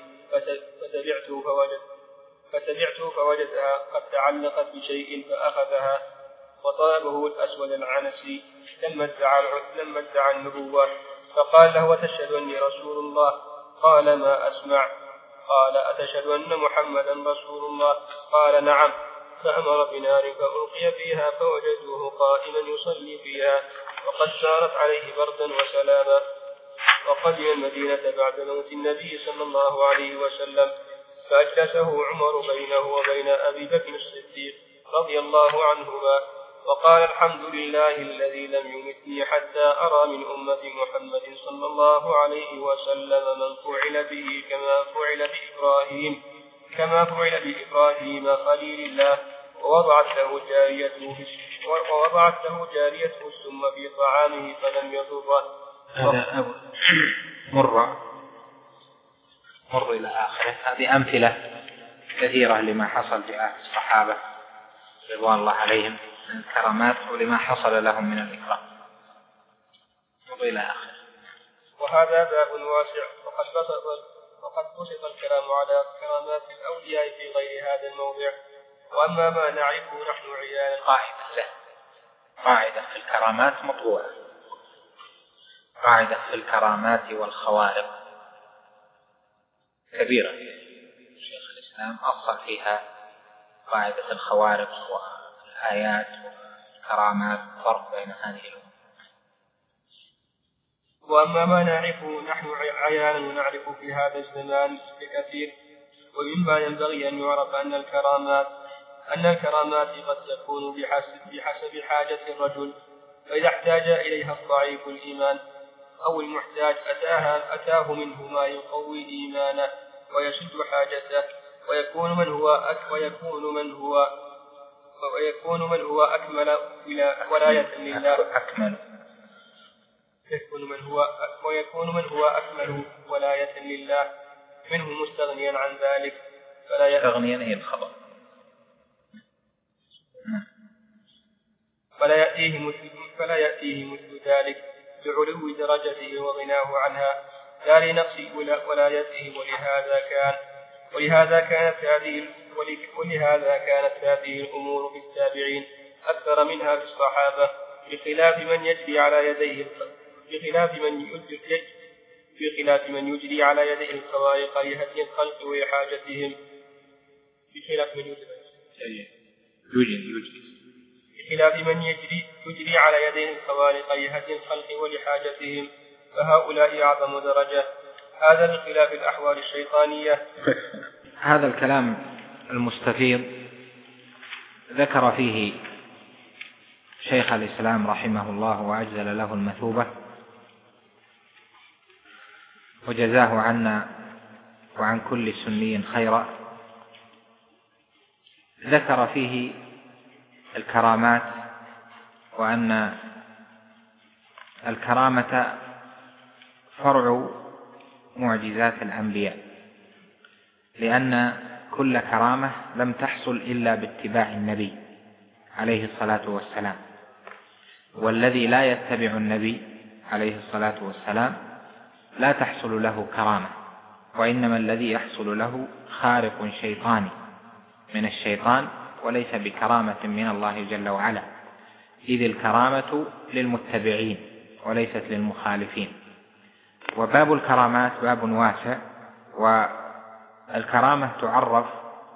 فتبعته فوجدها قد تعلقت بشيء فأخذها. وطلبه الأسود العنسي لما ادعى النبوة فقال له: وتشهد أني رسول الله؟ قال: ما أسمع. قال: أتشهد أن محمدا رسول الله؟ قال: نعم. فأمر بنار فألقي فيها فوجدوه قائما يصلي فيها وقد سارت عليه بردا وسلاما. وقدم المدينة بعد موت النبي صلى الله عليه وسلم فأجلسه عمر بينه وبين أبي بكر الصديق رضي الله عنهما وقال: الحمد لله الذي لم يمتني حتى أرى من أمة محمد صلى الله عليه وسلم من فعل به كما فعل بإبراهيم خليل الله. ووضعت له جاريته السم في طعامه فلم يضره. هذا مر إلى آخره. هذه أمثلة كثيرة لما حصل في عهد الصحابة رضوان الله عليهم من الكرامات ولما حصل لهم من الإكرام. مر إلى آخره. وهذا باب واسع وقد بسط الكلام على كرامات الأولياء في غير هذا الموضع. وأما ما نعرفه نحن عيانا قاعدة في الكرامات مطبوعة، قاعدة في الكرامات والخوارق كبيرة. شيخ الإسلام أصل فيها قاعدة الخوارق والآيات والكرامات، فرق بين هذه الأمور. وأما ما نعرفه نحن عيانا ونعرف في هذا الزمان بكثير. ومما ينبغي أن يعرف أن الكرامات قد تكون بحسب حاجة الرجل، فإذا احتاج إليها الضعيف الإيمان أو المحتاج أتاه منه ما يقوي إيمانه ويسد حاجته، ويكون من هو أكمل ولاية لله منه مستغنيا عن ذلك فلا يأتيه مثل ذلك لعلو درجته وغناه عنها لا لنقص ولايته. ولهذا كانت هذه الأمور في التابعين أكثر منها في الصحابة، بخلاف من يجري على يديه الخوارق لهدي الخلق وحاجتهم. بخلاف من يجري على يديه الخوارق لهدي الخلق ولحاجتهم، فهؤلاء أعظم درجة. هذا بخلاف الأحوال الشيطانية. هذا الكلام المستفيض ذكر فيه شيخ الإسلام رحمه الله وأجزل له المثوبة وجزاه عنا وعن كل سني خيرا. ذكر فيه الكرامات وأن الكرامة فرع معجزات الأنبياء، لأن كل كرامة لم تحصل إلا باتباع النبي عليه الصلاة والسلام، والذي لا يتبع النبي عليه الصلاة والسلام لا تحصل له كرامة، وإنما الذي يحصل له خارق شيطاني من الشيطان وليس بكرامة من الله جل وعلا، إذ الكرامة للمتبعين وليست للمخالفين. وباب الكرامات باب واسع، والكرامة تعرف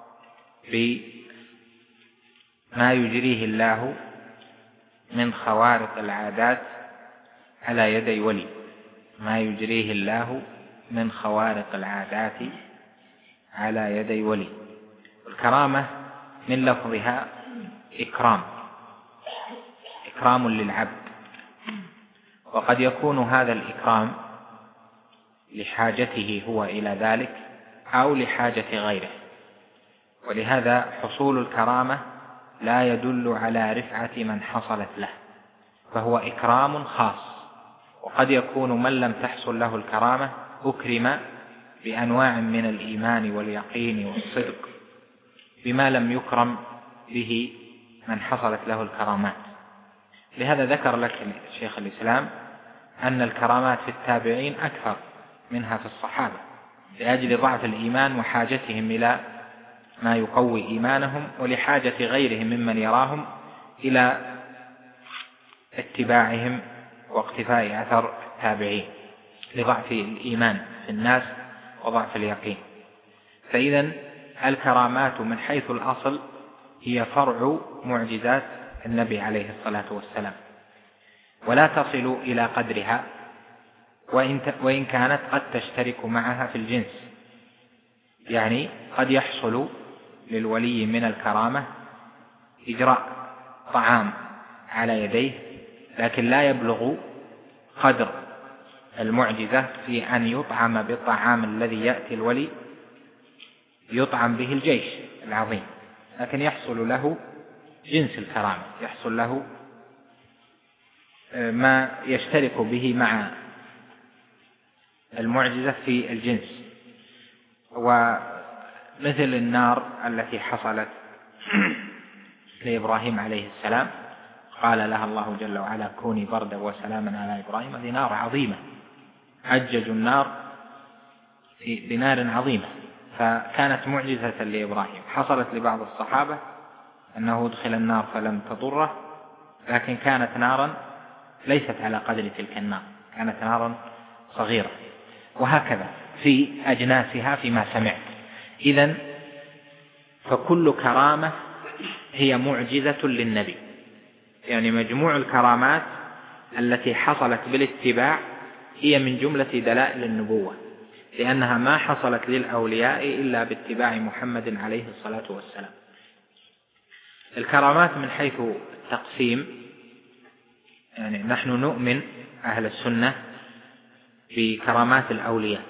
بما يجريه الله من خوارق العادات على يدي ولي، ما يجريه الله من خوارق العادات على يدي ولي. الكرامة من لفظها إكرام، إكرام للعبد، وقد يكون هذا الإكرام لحاجته هو إلى ذلك أو لحاجة غيره، ولهذا حصول الكرامة لا يدل على رفعة من حصلت له، فهو إكرام خاص. وقد يكون من لم تحصل له الكرامة أكرم بأنواع من الإيمان واليقين والصدق بما لم يكرم به من حصلت له الكرامات. لهذا ذكر لك شيخ الإسلام أن الكرامات في التابعين أكثر منها في الصحابة، لأجل ضعف الإيمان وحاجتهم إلى ما يقوي إيمانهم، ولحاجة غيرهم ممن يراهم إلى اتباعهم واقتفاء أثر التابعين لضعف الإيمان في الناس وضعف اليقين. فإذا الكرامات من حيث الأصل هي فرع معجزات النبي عليه الصلاة والسلام، ولا تصل إلى قدرها، وإن كانت قد تشترك معها في الجنس. يعني قد يحصل للولي من الكرامة إجراء طعام على يديه، لكن لا يبلغ قدر المعجزة في أن يطعم بالطعام الذي يأتي الولي يطعم به الجيش العظيم، لكن يحصل له جنس الكرامة، يحصل له ما يشترك به مع المعجزة في الجنس. ومثل النار التي حصلت لإبراهيم عليه السلام، قال لها الله جل وعلا كوني بردا وسلاما على إبراهيم. هذه نار عظيمة، أججوا النار بنار عظيمة، فكانت معجزة لإبراهيم. حصلت لبعض الصحابة أنه أدخل النار فلم تضره، لكن كانت نارا ليست على قدر تلك النار، كانت نارا صغيرة. وهكذا في أجناسها فيما سمعت. إذن فكل كرامة هي معجزة للنبي، يعني مجموع الكرامات التي حصلت بالاتباع هي من جملة دلائل النبوة، لأنها ما حصلت للأولياء إلا باتباع محمد عليه الصلاة والسلام. الكرامات من حيث التقسيم، يعني نحن نؤمن أهل السنة بكرامات الأولياء،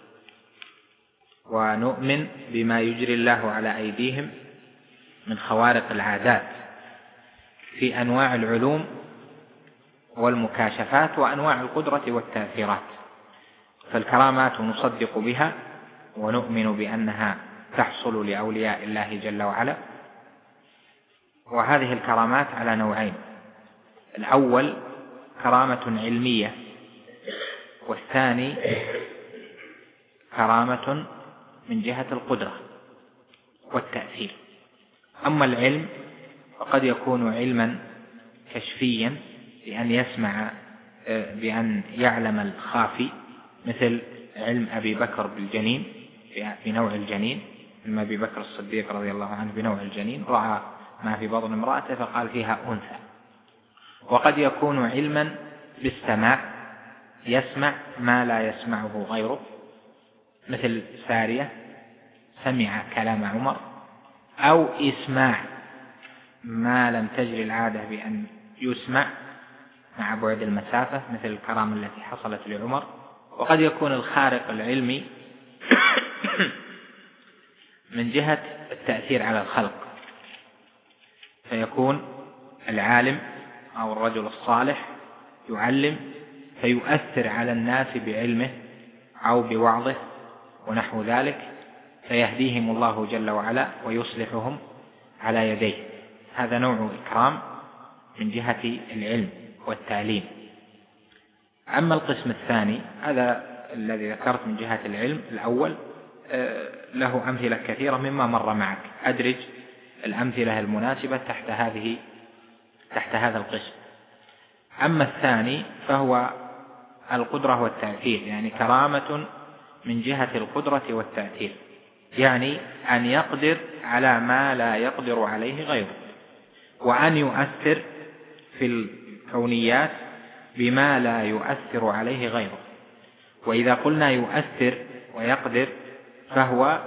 ونؤمن بما يجري الله على أيديهم من خوارق العادات في أنواع العلوم والمكاشفات وأنواع القدرة والتأثيرات. فالكرامات نصدق بها ونؤمن بأنها تحصل لأولياء الله جل وعلا. وهذه الكرامات على نوعين: الأول كرامة علمية، والثاني كرامة من جهة القدرة والتأثير. أما العلم فقد يكون علما كشفيا، بأن يعلم الخافي، مثل علم أبي بكر بالجنين بنوع الجنين، علم أبي بكر الصديق رضي الله عنه بنوع الجنين، رأى ما في بطن امرأته فقال فيها أنثى. وقد يكون علما بالسماع، يسمع ما لا يسمعه غيره، مثل سارية سمع كلام عمر، أو إسماع ما لم تجري العادة بأن يسمع مع بعد المسافة، مثل الكرامة التي حصلت لعمر. وقد يكون الخارق العلمي من جهة التأثير على الخلق، فيكون العالم أو الرجل الصالح يعلم فيؤثر على الناس بعلمه أو بوعظه ونحو ذلك، فيهديهم الله جل وعلا ويصلحهم على يديه. هذا نوع إكرام من جهة العلم والتعليم. أما القسم الثاني، هذا الذي ذكرت من جهة العلم الأول، له أمثلة كثيرة مما مر معك، أدرج الأمثلة المناسبة تحت هذا القسم. أما الثاني فهو القدرة والتأثير، يعني كرامة من جهة القدرة والتأثير، يعني أن يقدر على ما لا يقدر عليه غيره، وأن يؤثر في الكونيات بما لا يؤثر عليه غيره. وإذا قلنا يؤثر ويقدر فهو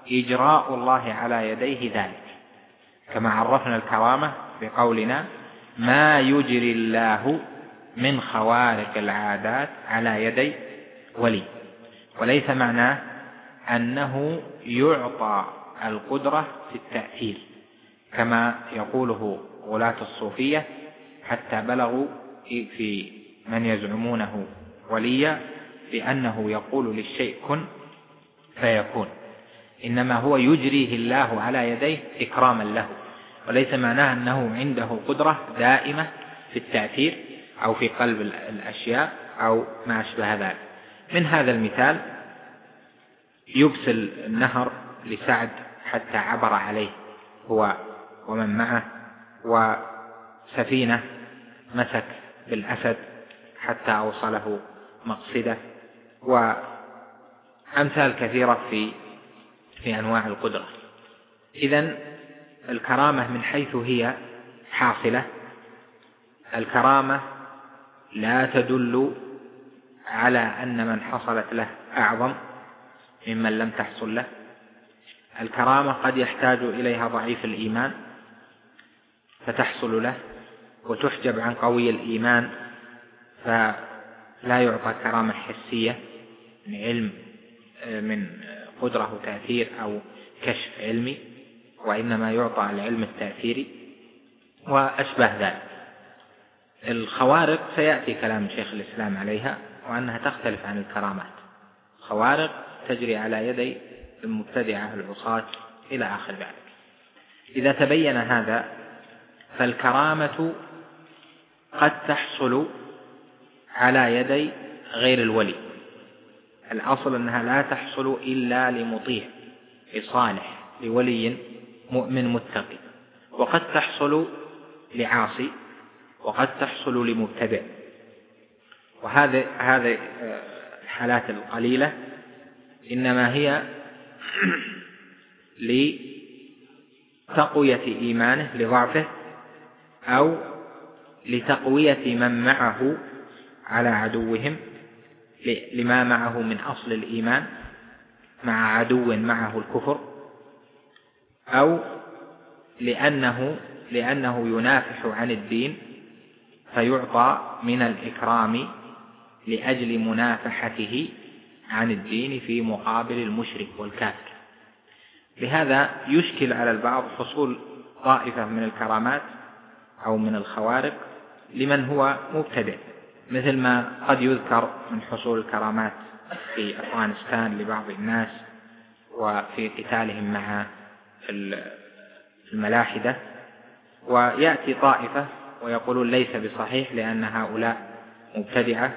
إجراء الله على يديه ذلك، كما عرفنا الكرامة بقولنا ما يجري الله من خوارق العادات على يدي ولي، وليس معناه أنه يعطى القدرة في التأثير كما يقوله غلاة الصوفية حتى بلغوا في من يزعمونه وليا بأنه يقول للشيء كن فيكون، إنما هو يجريه الله على يديه إكراما له، وليس معناه أنه عنده قدرة دائمة في التأثير أو في قلب الأشياء أو ما أشبه ذلك. من هذا المثال يبسل النهر لسعد حتى عبر عليه هو ومن معه، وسفينة مسك بالأسد حتى أوصله مقصده، وأمثال كثيرة في أنواع القدرة. إذن الكرامة من حيث هي حاصلة، الكرامة لا تدل على أن من حصلت له أعظم ممن لم تحصل له. الكرامة قد يحتاج إليها ضعيف الإيمان فتحصل له، وتحجب عن قوي الإيمان فلا يعطى كرامة حسية من علم من قدرة وتأثير أو كشف علمي، وإنما يعطى العلم التأثيري وأشبه ذلك. الخوارق سيأتي كلام شيخ الإسلام عليها وأنها تختلف عن الكرامات، خوارق تجري على يدي المبتدعة العصاة إلى آخر ذلك. إذا تبين هذا فالكرامة قد تحصل على يدي غير الولي، الأصل أنها لا تحصل إلا لمطيع لصالح لولي مؤمن متقي، وقد تحصل لعاصي وقد تحصل لمبتدع، وهذه الحالات القليلة إنما هي لتقوية إيمانه لضعفه أو لتقوية من معه على عدوهم لما معه من أصل الإيمان مع عدو معه الكفر، أو لأنه ينافح عن الدين فيعطى من الإكرام لأجل منافحته عن الدين في مقابل المشرك والكافر. لهذا يشكل على البعض حصول طائفة من الكرامات أو من الخوارق لمن هو مبتدع، مثل ما قد يذكر من حصول الكرامات في أفغانستان لبعض الناس وفي قتالهم مع الملاحدة، ويأتي طائفة ويقولون ليس بصحيح لأن هؤلاء مبتدعة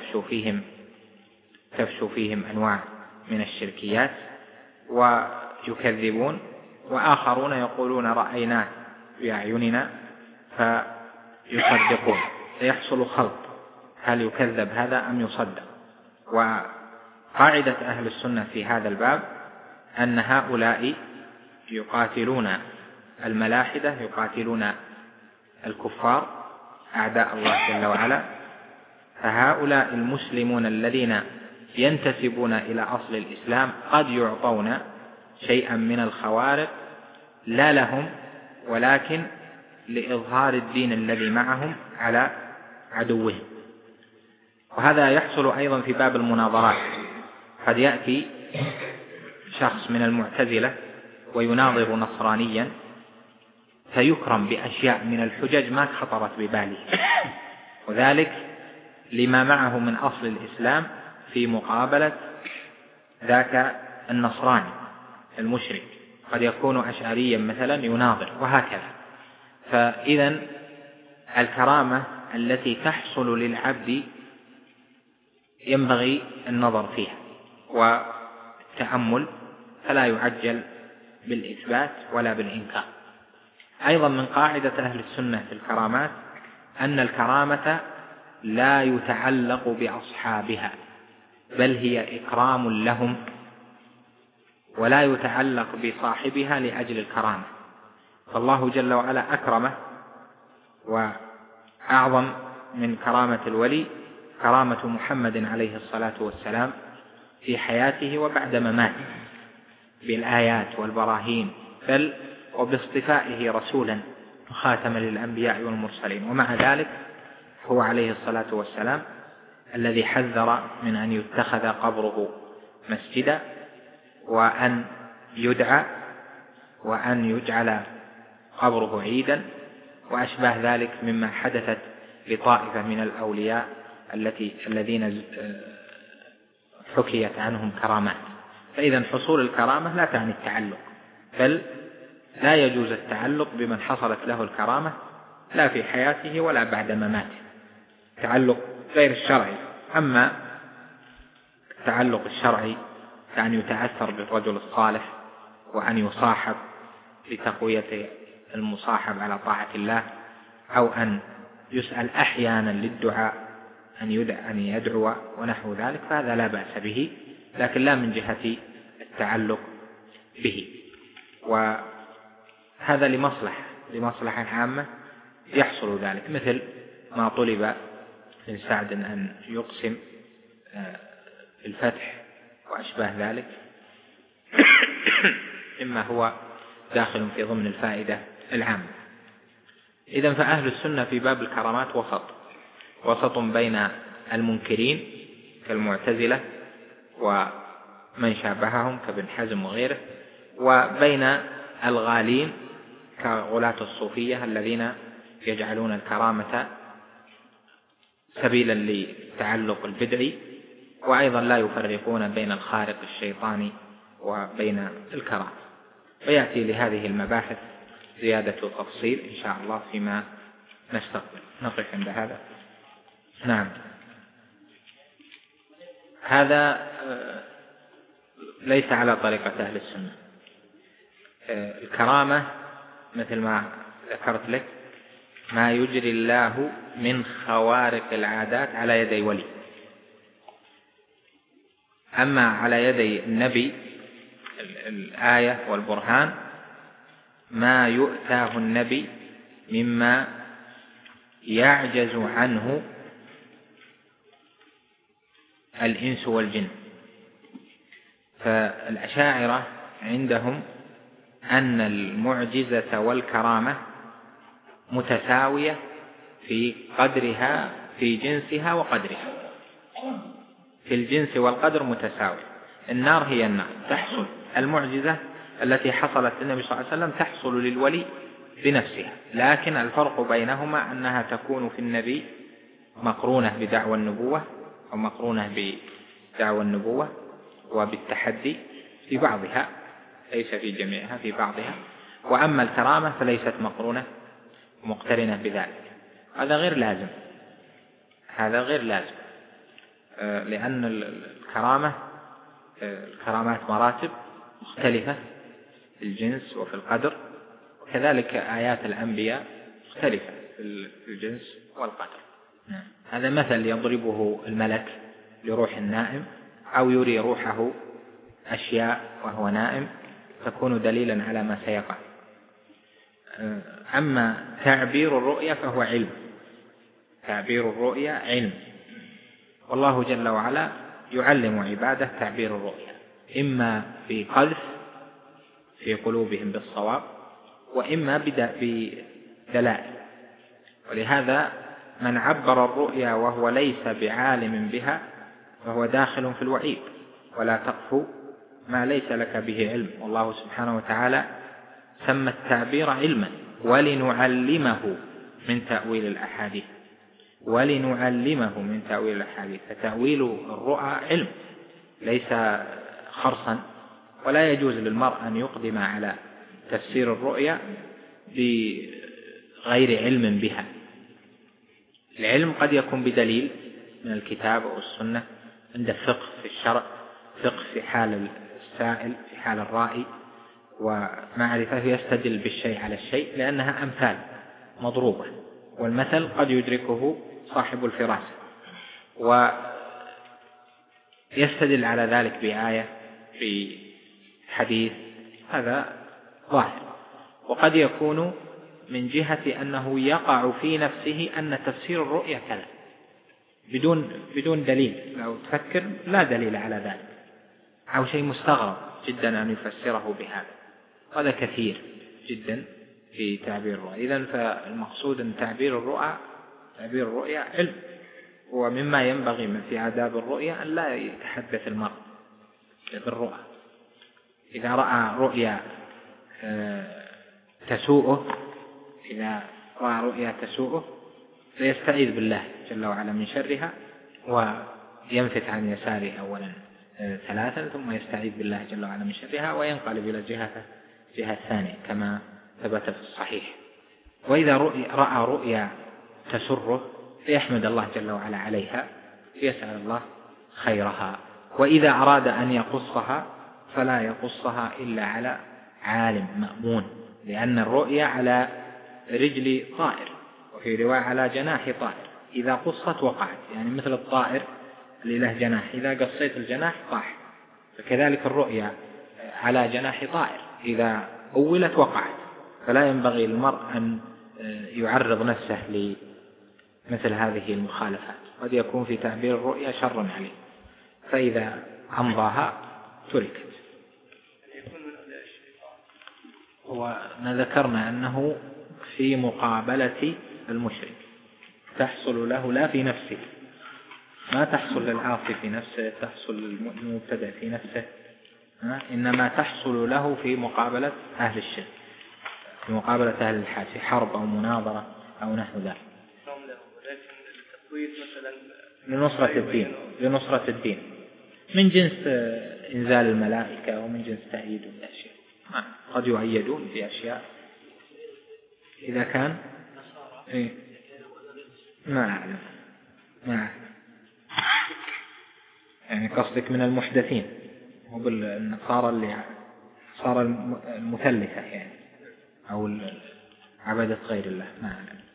تفشو فيهم أنواع من الشركيات ويكذبون، وآخرون يقولون رأيناه بأعيننا فيصدقون، فيحصل خلط هل يكذب هذا أم يصدق. وقاعدة أهل السنة في هذا الباب أن هؤلاء يقاتلون الملاحدة، يقاتلون الكفار أعداء الله جل وعلا، فهؤلاء المسلمون الذين ينتسبون إلى أصل الإسلام قد يعطون شيئا من الخوارق لا لهم ولكن لإظهار الدين الذي معهم على عدوهم. وهذا يحصل أيضا في باب المناظرات، قد يأتي شخص من المعتزلة ويناظر نصرانيا فيكرم بأشياء من الحجج ما خطرت بباله، وذلك لما معه من أصل الإسلام في مقابلة ذاك النصراني المشرك، قد يكون أشعريا مثلا يناظر وهكذا. فإذا الكرامة التي تحصل للعبد ينبغي النظر فيها والتأمل، فلا يعجل بالإثبات ولا بالإنكار. أيضا من قاعدة أهل السنة في الكرامات أن الكرامة لا يتعلق بأصحابها، بل هي إكرام لهم، ولا يتعلق بصاحبها لأجل الكرامة. فالله جل وعلا أكرمه، وأعظم من كرامة الولي كرامة محمد عليه الصلاة والسلام في حياته وبعد مماته بالآيات والبراهين، بل وباصطفائه رسولا وخاتما للأنبياء والمرسلين. ومع ذلك هو عليه الصلاة والسلام الذي حذر من أن يتخذ قبره مسجدا وأن يدعى وأن يجعل قبره عيدا وأشباه ذلك مما حدثت لطائفة من الأولياء الذين حكيت عنهم كرامات. فإذا حصول الكرامة لا تعني التعلق، بل لا يجوز التعلق بمن حصلت له الكرامة لا في حياته ولا بعد مماته، تعلق غير الشرعي. أما التعلق الشرعي كأن يتأثر بالرجل الصالح وأن يصاحب لتقوية المصاحب على طاعة الله، أو أن يسأل أحيانا للدعاء أن يدعو ونحو ذلك، فهذا لا بأس به، لكن لا من جهة التعلق به. وهذا لمصلحة عامة يحصل ذلك، مثل ما طلب من سعد أن يقسم الفتح وأشباه ذلك، إما هو داخل في ضمن الفائدة العامة. إذن فأهل السنة في باب الكرامات وسط بين المنكرين كالمعتزلة ومن شابههم كابن حزم وغيره، وبين الغالين كغلاة الصوفية الذين يجعلون الكرامة سبيلا للتعلق البدعي، وأيضا لا يفرقون بين الخارق الشيطاني وبين الكرامة. ويأتي لهذه المباحث زيادة تفصيل إن شاء الله فيما نستقبل. نقف عند هذا. نعم، هذا ليس على طريقة أهل السنة. الكرامة مثل ما ذكرت لك ما يجري الله من خوارق العادات على يدي ولي. أما على يدي النبي الآية والبرهان ما يؤتاه النبي مما يعجز عنه الإنس والجن. فالأشاعرة عندهم أن المعجزة والكرامة متساوية في قدرها، في جنسها وقدرها، في الجنس والقدر متساوية. النار هي النار، تحصل المعجزة التي حصلت للنبي صلى الله عليه وسلم تحصل للولي بنفسها، لكن الفرق بينهما أنها تكون في النبي مقرونة بدعوى النبوة أو مقرونة بدعوى النبوة وبالتحدي في بعضها، ليس في جميعها، في بعضها. وأما الكرامة فليست مقترنة بذلك. هذا غير لازم، لأن الكرامات مراتب مختلفة في الجنس وفي القدر، وكذلك آيات الأنبياء مختلفة في الجنس والقدر. هذا مثل يضربه الملك لروح النائم، أو يري روحه أشياء وهو نائم تكون دليلا على ما سيقع. أما تعبير الرؤيا فهو علم، تعبير الرؤيا علم، والله جل وعلا يعلم عباده تعبير الرؤيا، إما بقذف في قلوبهم بالصواب، وإما بدلائل. ولهذا من عبر الرؤيا وهو ليس بعالم بها فهو داخل في الوعيد. ولا تقف ما ليس لك به علم. والله سبحانه وتعالى سمى التعبير علما ولنعلمه من تأويل الأحاديث، فتأويل الرؤى علم ليس خرصا. ولا يجوز للمرء أن يقدم على تفسير الرؤيا بغير علم بها. العلم قد يكون بدليل من الكتاب أو السنة، عند الفقه في الشرع، فقه في حال السائل، في حال الرائي، ومعرفة يستدل بالشيء على الشيء، لأنها أمثال مضروبة، والمثل قد يدركه صاحب الفراسة، ويستدل على ذلك بآية، بحديث، هذا ظاهر. وقد يكون من جهة أنه يقع في نفسه أن تفسير الرؤيا كذا بدون دليل، لو تفكر لا دليل على ذلك، أو شيء مستغرب جدا أن يفسره بهذا. هذا كثير جدا في تعبير الرؤى. إذن فالمقصود أن تعبير الرؤيا علم، ومما ينبغي من في آداب الرؤيا أن لا يتحدث المرء بالرؤى. إذا رأى رؤيا تسوءه فيستعيذ بالله جل وعلا من شرها، وينفت عن يساره أولا 3 ثم يستعيذ بالله جل وعلا من شرها، وينقلب إلى الجهة الثانية كما ثبت في الصحيح. وإذا رأى رؤيا تسره فيحمد الله جل وعلا عليها، يسأل الله خيرها. وإذا أراد أن يقصها فلا يقصها إلا على عالم مأمون، لأن الرؤيا على رجل طائر، وفي رواية على جناح طائر، إذا قصت وقعت، يعني مثل الطائر اللي له جناح، إذا قصيت الجناح طاح. فكذلك الرؤيا على جناح طائر، إذا أولت وقعت. فلا ينبغي للمرء أن يعرض نفسه لمثل هذه المخالفات، قد يكون في تعبير الرؤيا شرا عليه، فإذا أمضاها تركت. وما ذكرنا أنه في مقابلة المشرك تحصل له لا في نفسه، ما تحصل للعاصي في نفسه، تحصل للمبتدع في نفسه، إنما تحصل له في مقابلة أهل الشرك، في مقابلة أهل الحاج، في حرب أو مناظرة أو نحو ذلك، لنصرة الدين من جنس إنزال الملائكة ومن جنس تأييد الأشياء. قد يؤيدون في أشياء إذا كان ما أعلم يعني قصدك من المحدثين، هو بالنصارى اللي صار المثلثة يعني، أو عبادة غير الله، ما أعلم.